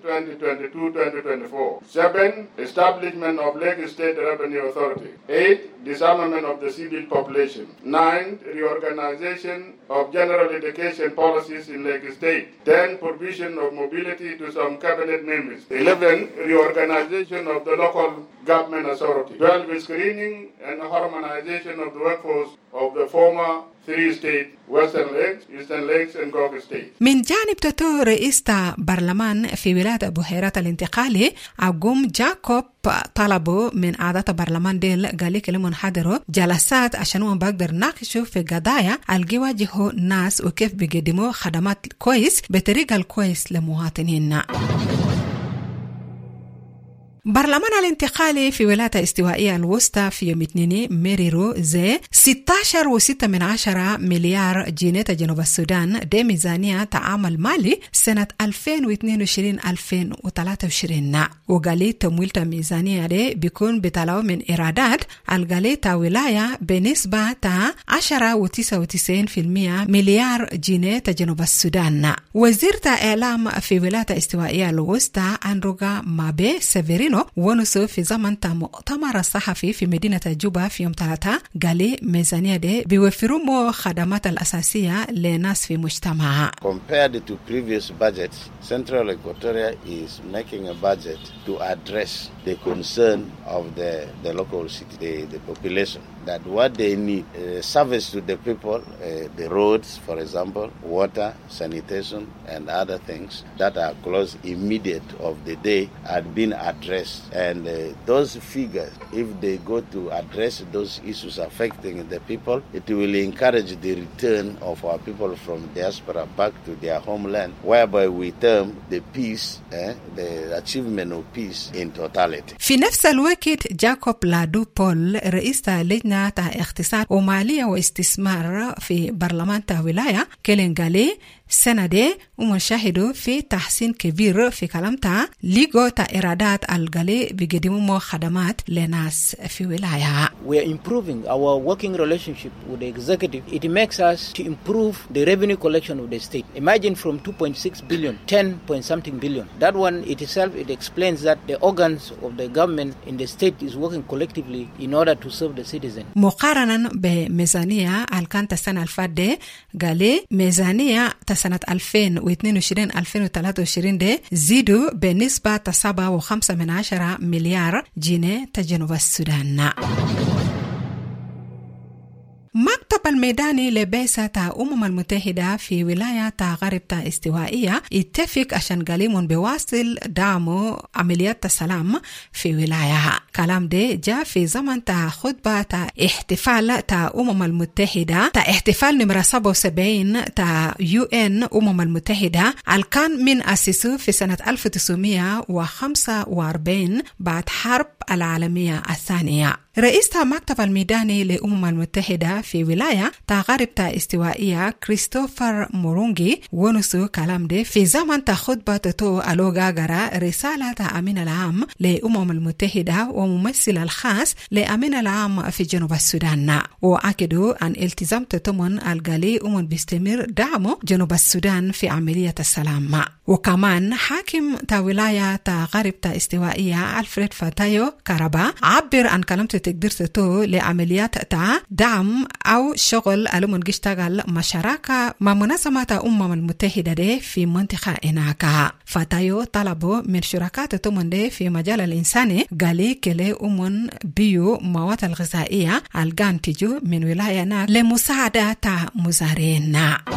2022-2024. 7. Establishment of Lake State Revenue Authority. 8. Disarmament of the civil population. 9. Reorganization of general education policies in Lake State. 10. Provision of mobility to some cabinet members. 11. Reorganization of the local government authority. 12. Screening and harmonization of the workforce of the former 3 states, Western Lakes, Eastern Lakes and Gog State. من جانب تتو رئيس برلمان في ولاية بوهيرات الانتقالي أقوم جاكوب طلبوا من أعضاء برلمان ديل قال لك لمن حضروا جلسات عشان بقدر ناقشوا في قضايا اللي يواجهوا ناس وكيف بيقدموا خدمات كويس بطريقة الكويس لمواطنين. برلمان الانتقالي في ولاية استوائية الوسطى في يوم 2 مريرو زي 16.6 مليار جنيه جنوب السودان دي ميزانية تعامل مالي سنة 2022-2023 وقالي تمويل ميزانية دي بيكون بتلاو من إيرادات القالي تا ولاية بنسبة تا 10.99% مليار جنيه جنوب السودان. وزير إعلام في ولاية استوائية الوسطى أنروغا مابي سيفيرينو ونسو في زمن مؤتمر الصحفي في مدينة جوبا في يوم 3 قالي ميزانية دي بيوفروا خدمات الأساسية لناس في مجتمع. Compared to previous budgets, Central Equatoria is making a budget to address the concern of the local city, the population, that what they need, service to the people, the roads, for example, water, sanitation, and other things that are close immediate of the day are being addressed. And those figures, if they go to address those issues affecting the people, it will encourage the return of our people from diaspora back to their homeland, whereby we term the peace, the achievement of peace in totality. في نفس الوقت جاكوب لادو بول رئيس لجنة اقتصاد ومالية واستثمار في برلمان ولاية كيلنغالي السنة دي ومشاهدوا في تحسين كبير في كلامتها ليغو إيرادات الغالي بيقدموا خدمات لناس في ولاية. We are improving our working relationship with the executive. It makes us to improve the revenue collection of the state. Imagine from 2.6 billion, 10.something billion. That one itself, it explains that the organs of the government in the state is working collectively in order to serve the citizen. مقارنة بميزانية الكانت السنة الفاتدة قالي ميزانية سنة 2022-2023 دي زيدوا بنسبة 7.5 مليار جنيه جنوب السودان. مكتب الميداني لبعثة المتحدة في ولاية غرب استوائية اتفق عشان قليمون بواصل دعم عمليات السلام في ولاية. كلام ده جاء في زمن خطبة احتفال المتحدة احتفال نمرة 77 UN المتحدة الكان من أسسه في سنة 1945 بعد حرب العالمية الثانية. رئيس مكتب الميداني للأمم المتحدة في ولاية غرب استوائية كريستوفر مورونغي ونسو كلام ده في زمن خطبة ألوغاغرا رسالة أمين العام للأمم المتحدة وممثل الخاص لأمين العام في جنوب السودان وأكدوا أن التزام تتمن الغالي بيستمر دعمه جنوب السودان في عملية السلام. وكمان حاكم ولاية غرب استوائية ألفريد فاتايو كارابا عبر عن كلمته تقدرته لعمليات دعم أو شغل ألومن يشتغل مشاركة مع منظمة الأمم المتحدة دي في منطقة هناك. فاتايو طلبوا من شركات تمن دي في مجال الإنساني قالي كلي أمم بيو مواد الغذائية الغان تجو من ولاية لمساعدة مزارين.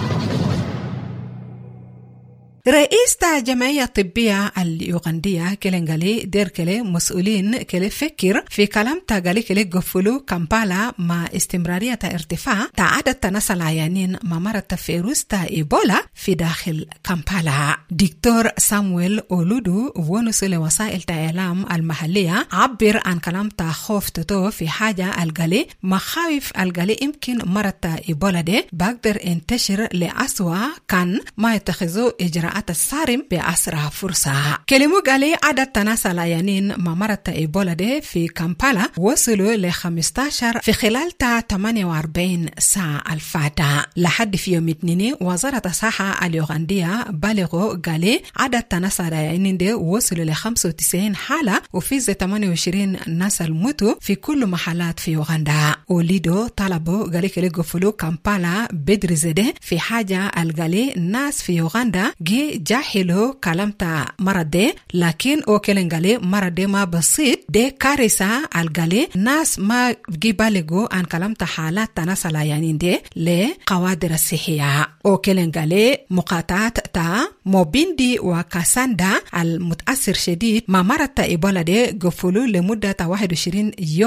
رئيس الجمعية الطبية اليوغندية كيلنغالي دير كلي مسؤولين كلي فكر في كلام تاغالي كلي قفلوا كامبالا مع استمرارية ارتفاع عدد تناس العيانين مع مرض فيروس إيبولا في داخل كامبالا. دكتور سامويل أولودو ونسو لوسائل الإعلام المحلية عبر عن كلام خوف تتو في حاجة الغالي مخاوف الغالي يمكن مرض إيبولا دي بقدر انتشر لأسوأ كان ما يتخذوا إجراء الصارم بأسرع فرصة. كلمو قالي عدد تناس العيانين مع مرض إيبولا دي في كامبالا وصلوا ل 15 في خلال 48 ساعة الفاتة. لحد في يوم 2 وزارة الصحة اليوغندية بالغوا قالي عدد تناس العيانين دي وصلوا ل 95 حالة وفي 28 ناس الموتوا في كل محلات في يوغندا. وليدو طلبوا قالي كلي قفلوا كامبالا بدري زده في حاجة القالي ناس في يوغندا جاهلوا كلامتا مرض دي لكن اوكلنغالي مرض دي ما بسيط دي كارثة الغالي ناس ما جيبالغوا عن كلامتا حالات تناس العيانين دي لقوادر الصحية. اوكلنغالي مقاطعات موبيندي وكاساندا المتأثر شديد مع مرض إيبولا دي قفلوا لمدة 21 يوم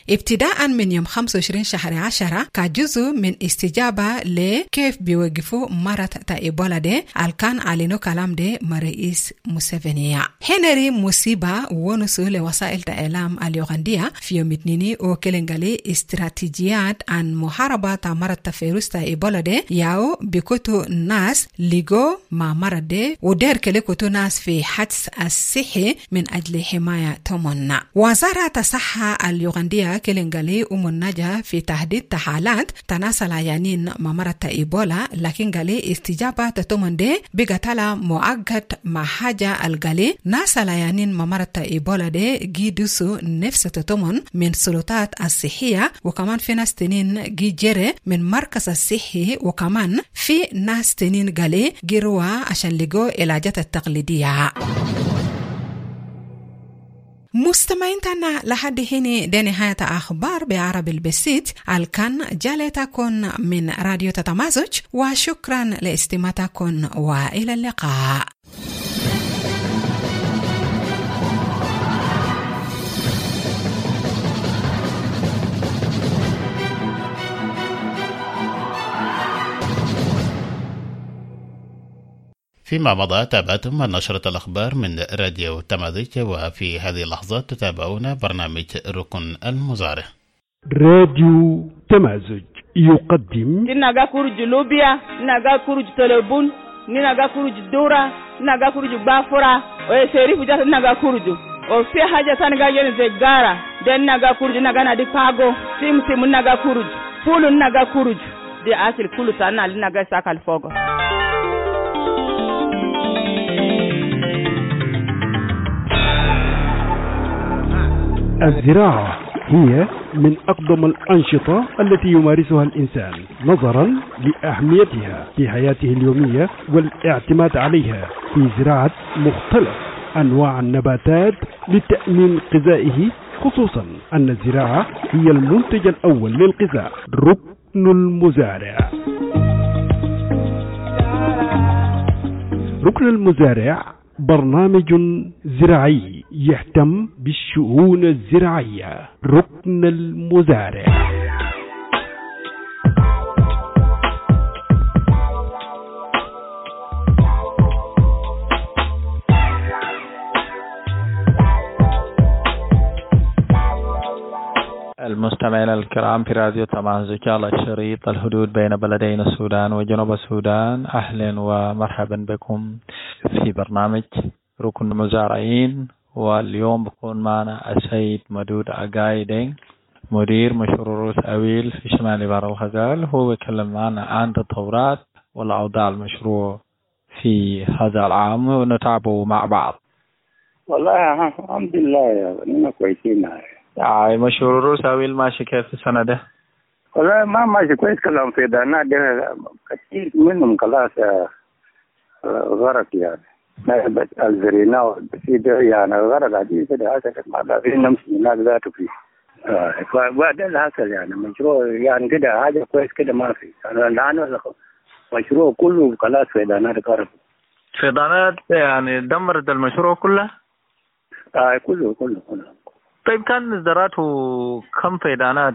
ابتداء من يوم 25 شهر 10 كجزء من استجابة لكيف بيوقفوا مرض إيبولا دي الكان علينو كلام دي مرئيس موسيفيني. هنري مصيبة ونسو لوسائل الإعلام اليوغندية في يوم اثنين وكلنغالي استراتيجيات عن محاربة مرض فيروس إيبولا دي ياو بكتو ناس ليغو مع مرض دي ودير كلكتو ناس في حدث الصحي من أجل حماية تومنا. وزارة الصحة اليوغندية كلنغالي ومنجة في تحديد حالات تناسل عيانين مع مرض إيبولا، لكن غالي استجابة تومن دي بقتلا مؤقت مع حاجة الغالي ناس العيانين مع مرض إيبولا دي جيدوسو نفس تومن من سلطات الصحية، وكمان في ناس تنين جي جيري من مركز الصحي، وكمان في ناس تنين غالي جيروا عشان لقوا علاجات التقليدية. مستمعين تانا لحد هنا دي نهاية أخبار بعربي البسيط الكان جالتكم من راديو تتمازج، وشكرا لاستماعتكم وإلى اللقاء. فيما مضى تابعتم نشرة الأخبار من راديو تمازج، وفي هذه اللحظات تتابعون برنامج ركن المزارع. راديو تمازج يقدم نناغا كورج لوبيا، نناغا كورج تلبون، نناغا كورج دورا، نناغا كورج بافورا، ويسيريف جات نناغا كورج، وفي حاجة تانغا ينزيغارا، دين نناغا كورج نناغا نادي باغو، سيم نناغا كورج، فولو نناغا كورج، دي أكل كله تانا لنناغا ساكال فوغو. الزراعة هي من أقدم الأنشطة التي يمارسها الإنسان نظرا لأهميتها في حياته اليومية والاعتماد عليها في زراعة مختلف أنواع النباتات لتأمين غذائه، خصوصا أن الزراعة هي المنتج الأول للغذاء. ركن المزارع. ركن المزارع برنامج زراعي يهتم بالشؤون الزراعية. ركن المزارع. المستمعين الكرام في راديو تمازج على شريط الحدود بين بلدين السودان وجنوب السودان، أهلا ومرحبا بكم في برنامج ركن المزارعين. واليوم بكون معنا السيد مدود أقايدين، مدير مشروع رؤوس أويل في شمال بحر الغزال. هو يتكلم معنا عن التطورات والأوضاع المشروع في هذا العام ونتابعه مع بعض. والله الحمد لله يا بنينا كويسين. مشروع رؤوس أويل ماشي كيف السنة ده؟ والله ما ماشي كويس. كلام في دانا ده كثير منهم خلاص غرق يعني. بس الزرينا في ده يعني غرق عديد كده هذا ما قادرين نمشي هناك ذاته فيه. فبعد الحصل يعني مشروع يعني كده حاجة كويس كده ما في. الآن مشروع كله خلاص في دانا غرق. فيضانات يعني دمرت المشروع كله؟ كله. طيب كان إصداراته كم فيضانات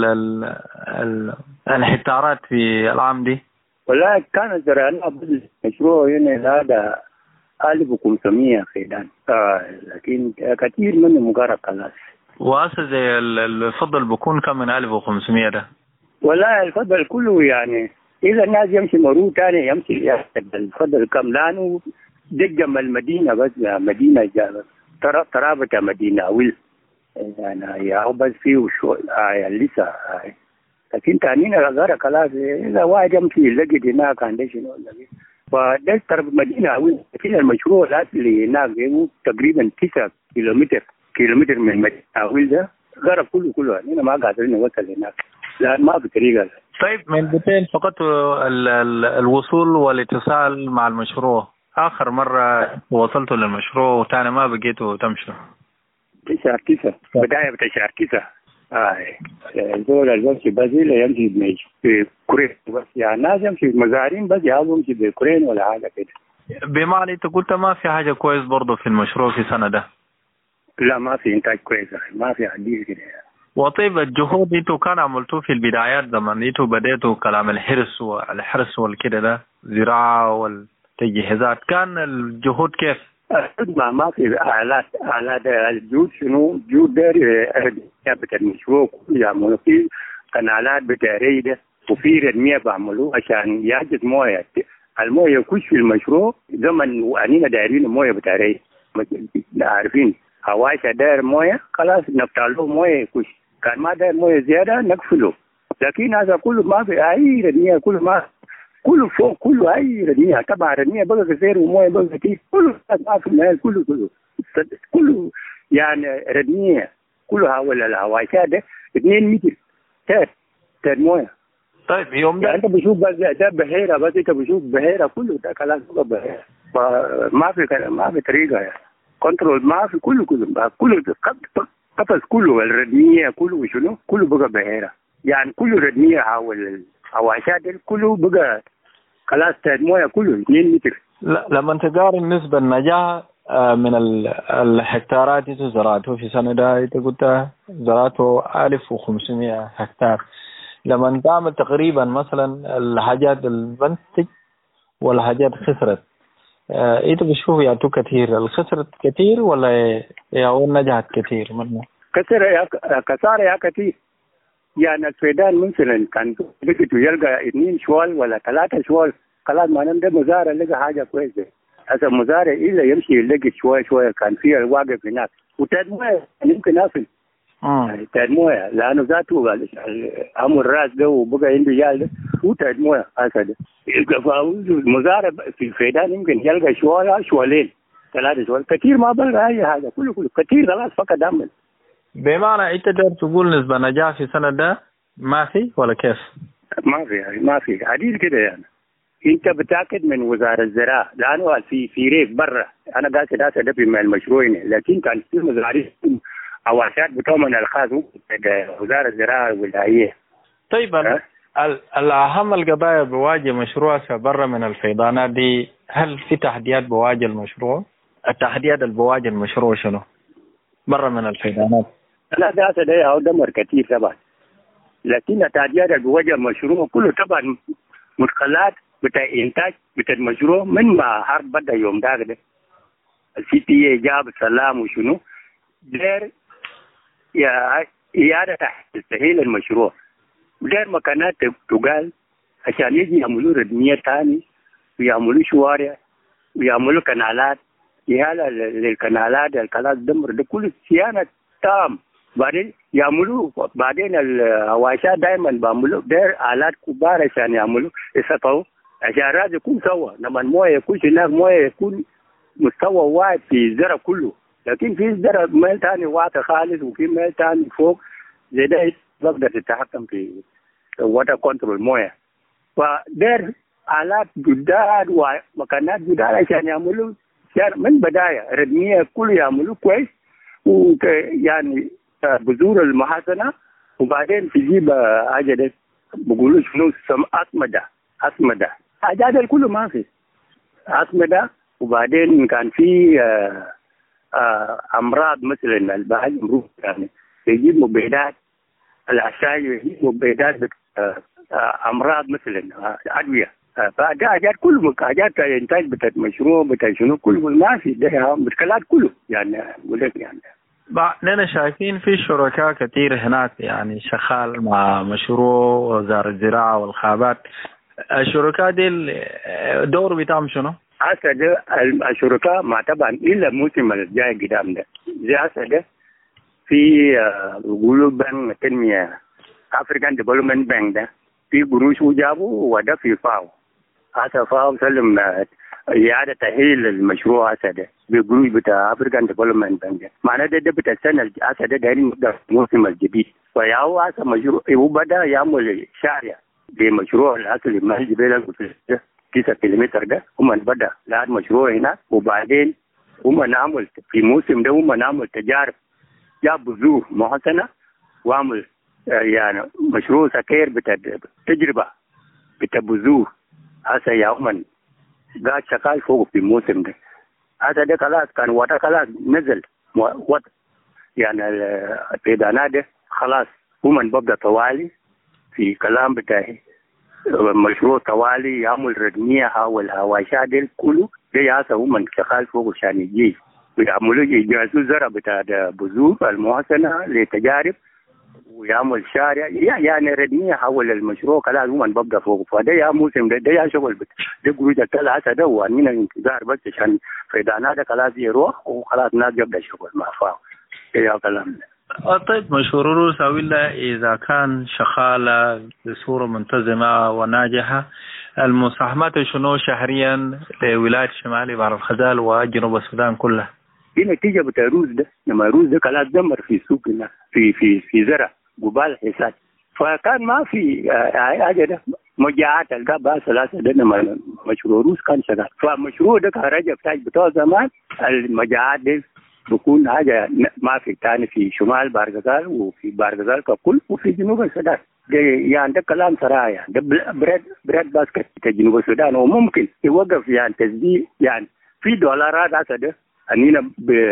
الهكتارات في العام دي؟ والله كان زرعنا بالمشروع هنا هذا 1500 فيضان. لكن كثير منهم غرق خلاص. وأساس الفضل بكون كم من 1500 ده؟ والله الفضل كله يعني إذا الناس يمشي مرور تاني يمشي الفضل كم، لأنه دجم المدينة بس مدينة ترابة مدينة ويل يعني يا بس فيه شو لسه. لكن تانينا غير خلاص إذا واحد يمشي يلاقي هناك عنده شنو فده تراب مدينة ويل. لكن المشروع الأصلي هناك تقريبا 9 كيلومتر من مدينة ويل ده غرب كله هنا ما قادرين نوصل هناك لأن ما بطريقة. طيب من بتين فقط الوصول والاتصال مع المشروع. آخر مرة وصلتوا للمشروع وتاني ما بقيتوا تمشوا؟ شهر 9 بداية شهر 9. دول يمشي بازيل يمشي بكورين بس يعني ناس يمشي مزارعين بس يمشي بكورين ولا حاجة كده. بمعنى أنت قلت ما في حاجة كويس برضه في المشروع في سنة ده؟ لا ما في إنتاج كويس، ما في حديث كده. وطيب الجهود انتوا كان عملتوه في البدايات زمان انتوا بديتوا كلام الحرص والكده ده زراعة والتجهيزات، كان الجهود كيف؟ ما في آلات الجود شنو جود داري بتاع المشروع يعملوا فيه قنالات بتاريده وفي ردمية بعملوه عشان يحجز مويه المويه يخش في المشروع زمن وانينا دايرين مويه بتاريه عارفين هوايش داير مويه خلاص نفتحله مويه يخش، كان ما داير مويه زياده نقفله، لكن هذا كله ما في اي ردمية كله ما كله فوق كله اي ردمية تبع ردمية بقى كثير ومويه بقى كثير كله ما في المال كله يعني ردمية كلها ولا الهوايشات ده 2 متر تاد مويه. طيب يوم ده يعني انت بشوف بس ده بحيره، بس انت بشوف بحيره كله ده كلام بحيره، ما في طريقه يعني كنترول ما في كله قفص كله الردميه كله شنو كله بقى بحيره، يعني كله ردميه حول الهواشات كله بقى خلاص تاد مويه كله 2 متر. لا لما تقارن نسبة النجاح من الهكتارات اللي زرعته في سنة ده انت قلت زرعته 1500 هكتار، لما تعمل تقريبا مثلا الحاجات المنتج والحاجات خسرت انت بتشوف يعطوك كثير، الخسرت كثير ولا يا نجحت كثير منه؟ كسر يا كثير، يعني الفيدان مثلا كان بيجي يلقى 2 شوال ولا 3 شوال خلاص ما ده مزارع لقى حاجه كويسه، هذا مزارع الا يمشي يلاقي شويه كان فيها واقف هناك وتاد مويه يمكن اصل تاد مويه لانه ذاته امر الراس ده وبقى عنده جال ده وتاد مويه هذا المزارع في الفيدان يمكن يلقى شوالين 3 شوال كثير ما بلغ اي حاجه كله كثير خلاص فقط عمل. بمعنى انت تقدر تقول نسبه نجاح في سنه ده ما في ولا كيف؟ ما في عديد كده يعني انت بتاكد من وزاره الزراعه لانه في ريف برا انا قاعد ده في المشروع هنا، لكن كان في مزارعين اواشات بتومن الخاص وزاره الزراعه الولاييه. طيب الاهم القضايا بواجه مشروع برا من الفيضانات دي، هل في تحديات بواجه المشروع؟ التحديات اللي بواجه المشروع شنو؟ برا من الفيضانات. لا ده هو دمر كثير طبعا، لكن التحديات اللي بواجه المشروع كله طبعا مدخلات بتاع انتاج بتاع المشروع من ما حرب بدا يوم ده السي تي اي جاب السلام وشنو دير يا إعادة تسهيل المشروع، دير مكانات تقال عشان يجي يعملوا ردمية تاني ويعملوا شوارع ويعملوا كنالات إهالة للكنالات الكنالات دمر ده كله صيانة تام، بعدين يعملوا بعدين الهواشات دائما بعملوا دير آلات كبار عشان يعملوا يسطوا عشان الراس يكون سوا، لما المويه يكون هناك مويه يكون مستوى واحد في الزرع كله، لكن في زرع ميل ثاني واطي خالص وفي ميل ثاني فوق زي ده تقدر تتحكم في ووتر كنترول مويه، فدير آلات جداد ومكانات جداد عشان يعملوا من بداية ردمية كله يعملوا كويس ويعني بذور المحسنة، وبعدين تجيب حاجة ده بقولوا شنو أسمدة حاجات كله ما في أسمدة، وبعدين كان في أمراض مثلا البهائم يعني يجيب مبيدات العشاء يجيب مبيدات أمراض مثلا أدوية، فده حاجات كله حاجات إنتاج بتاع مشروع بتاع شنو كله ما في ده مشكلات كله يعني بقول لك يعني. نحن شايفين في شركاء كثير هناك يعني شغال مع مشروع وزارة الزراعة والخابات، الشركاء دي الدور بتاعهم شنو؟ هسه ده الشركاء ما طبعا الا الموسم الجاي قدام ده زي هسه ده في بيقولوا بنك التنمية افريكان ديفلوبمنت بانك ده في قروش وجابوا وده في فاو، هسه فاو سلم إعادة تأهيل المشروع هسه ده بقروش بتاع افريكان ديفلوبمنت بانك ده، معناه ده بتاع السنة هسه ده دايرين نبدا الموسم الجديد، فياهو هسه مشروع هو بدا يعمل شارع بمشروع الاصلي ما الجبال 9 كيلومتر ده هم بدا لحد مشروع هنا، وبعدين هم نعمل في موسم ده هم نعمل تجارب جاب بذور محسنه وعمل يعني مشروع سكير بتاع تجربه بتاع بذور هسه يا هم قاعد شغال فوق في الموسم ده، هذا ده خلاص كان وقتها خلاص نزل وقت يعني الفيضانات ده خلاص هم ببدأ طوالي في كلام بتاعي مشروع طوالي يعمل ردمية والهواشات دي كله ده ياسا هم شغال فوق عشان يجي ويعملوا يجهزوا زرع بتاع بذور المحسنة لتجارب ويعمل شارع يعني ردمية حول المشروع خلاص هم ببدأ فوق فده يا موسم ده يا شغل ده قروج الثلاثة ده وعنينا انتظار بس عشان فإذا هذا خلاص يروح وخلاص الناس يبدأ شغل ما فاهم ده يا كلام. طيب مشروع روس أولا إذا كان شغالة بصورة منتظمة وناجحة المساهمات شنو شهريا لولاية شمالي بحر الغزال وجنوب السودان كلها؟ دي نتيجة بتاع روس ده لما روس ده خلاص دمر في سوق في زرع قبال حساد فكان ما في حاجة ده مجاعات القابة ثلاثة ده لما مشروع روس كان شغال فمشروع ده كان رجع بتاع زمان المجاعات دي بكون حاجة ما في تاني في شمال بارغزال وفي بارغزال ككل وفي جنوب السودان يعني ده كلام صراحة يعني ده بريد باسكت في جنوب السودان وممكن يوقف يعني تسديد يعني في دولارات هذا ده أنينا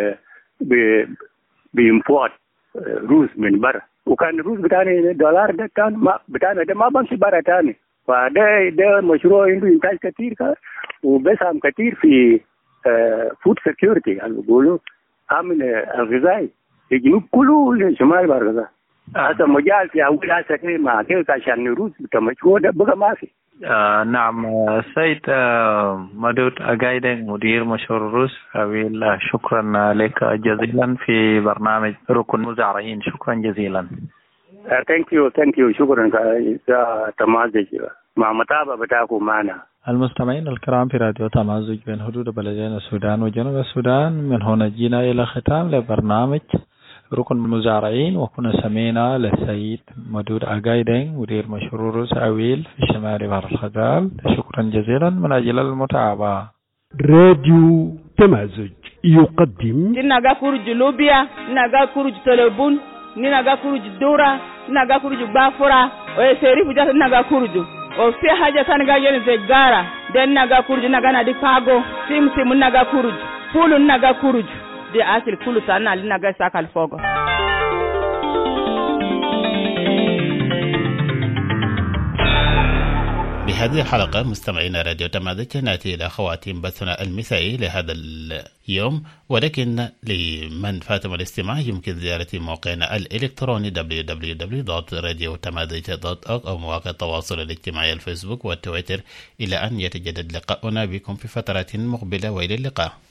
بإمبورت روس من برا وكان روس بتاعنا دولار ده كان ما بتاعنا ده ما بمشي برا تاني فده مشروع عنده إنتاج كتير وبسهم كتير في فود سيكيورتي يعني بيقولوا أمن الغذائي الجنوب كله لشمال بارغزال هذا مجال في أول هذا ما كيف عشان نروس بتمشروع ده بقى ما في. نعم سيد مدود أجايدن مدير مشروع روس أويل شكرا لك جزيلا في برنامج ركن مزارعين شكرا جزيلا. Thank you شكرا تمازج مع متابعة بتاعكم معنا. المستمعين الكرام في راديو تمازج بين حدود بلدين السودان وجنوب السودان من هنا جينا إلى ختام لبرنامج ركن المزارعين وكنا سمينا للسيد مدود أجايدن مدير مشروع روس أويل في شمال بحر الغزال شكرا جزيلا من أجل المتابعة. راديو تمازج يقدم ناغا كورج لوبيا ناغا كورج تلبون ناغا كورج دورا ناغا كورج بافورا وسيريف جات ناغا كورج وفي حاجة تانغا ينزغارا دين ناغا كورج ناغا نادي باغو سيم ناغا كورج فولو ناغا كورج دي أكل كله تانا لناغا ساكال فوغو. بهذه الحلقة مستمعينا راديو تمازج نأتي إلى خواتيم بثنا المسائي لهذا اليوم ولكن لمن فاتم الاستماع يمكن زيارة موقعنا الإلكتروني www.radiotamazig.org أو مواقع التواصل الاجتماعي الفيسبوك والتويتر إلى أن يتجدد لقاؤنا بكم في فترات مقبلة وإلى اللقاء.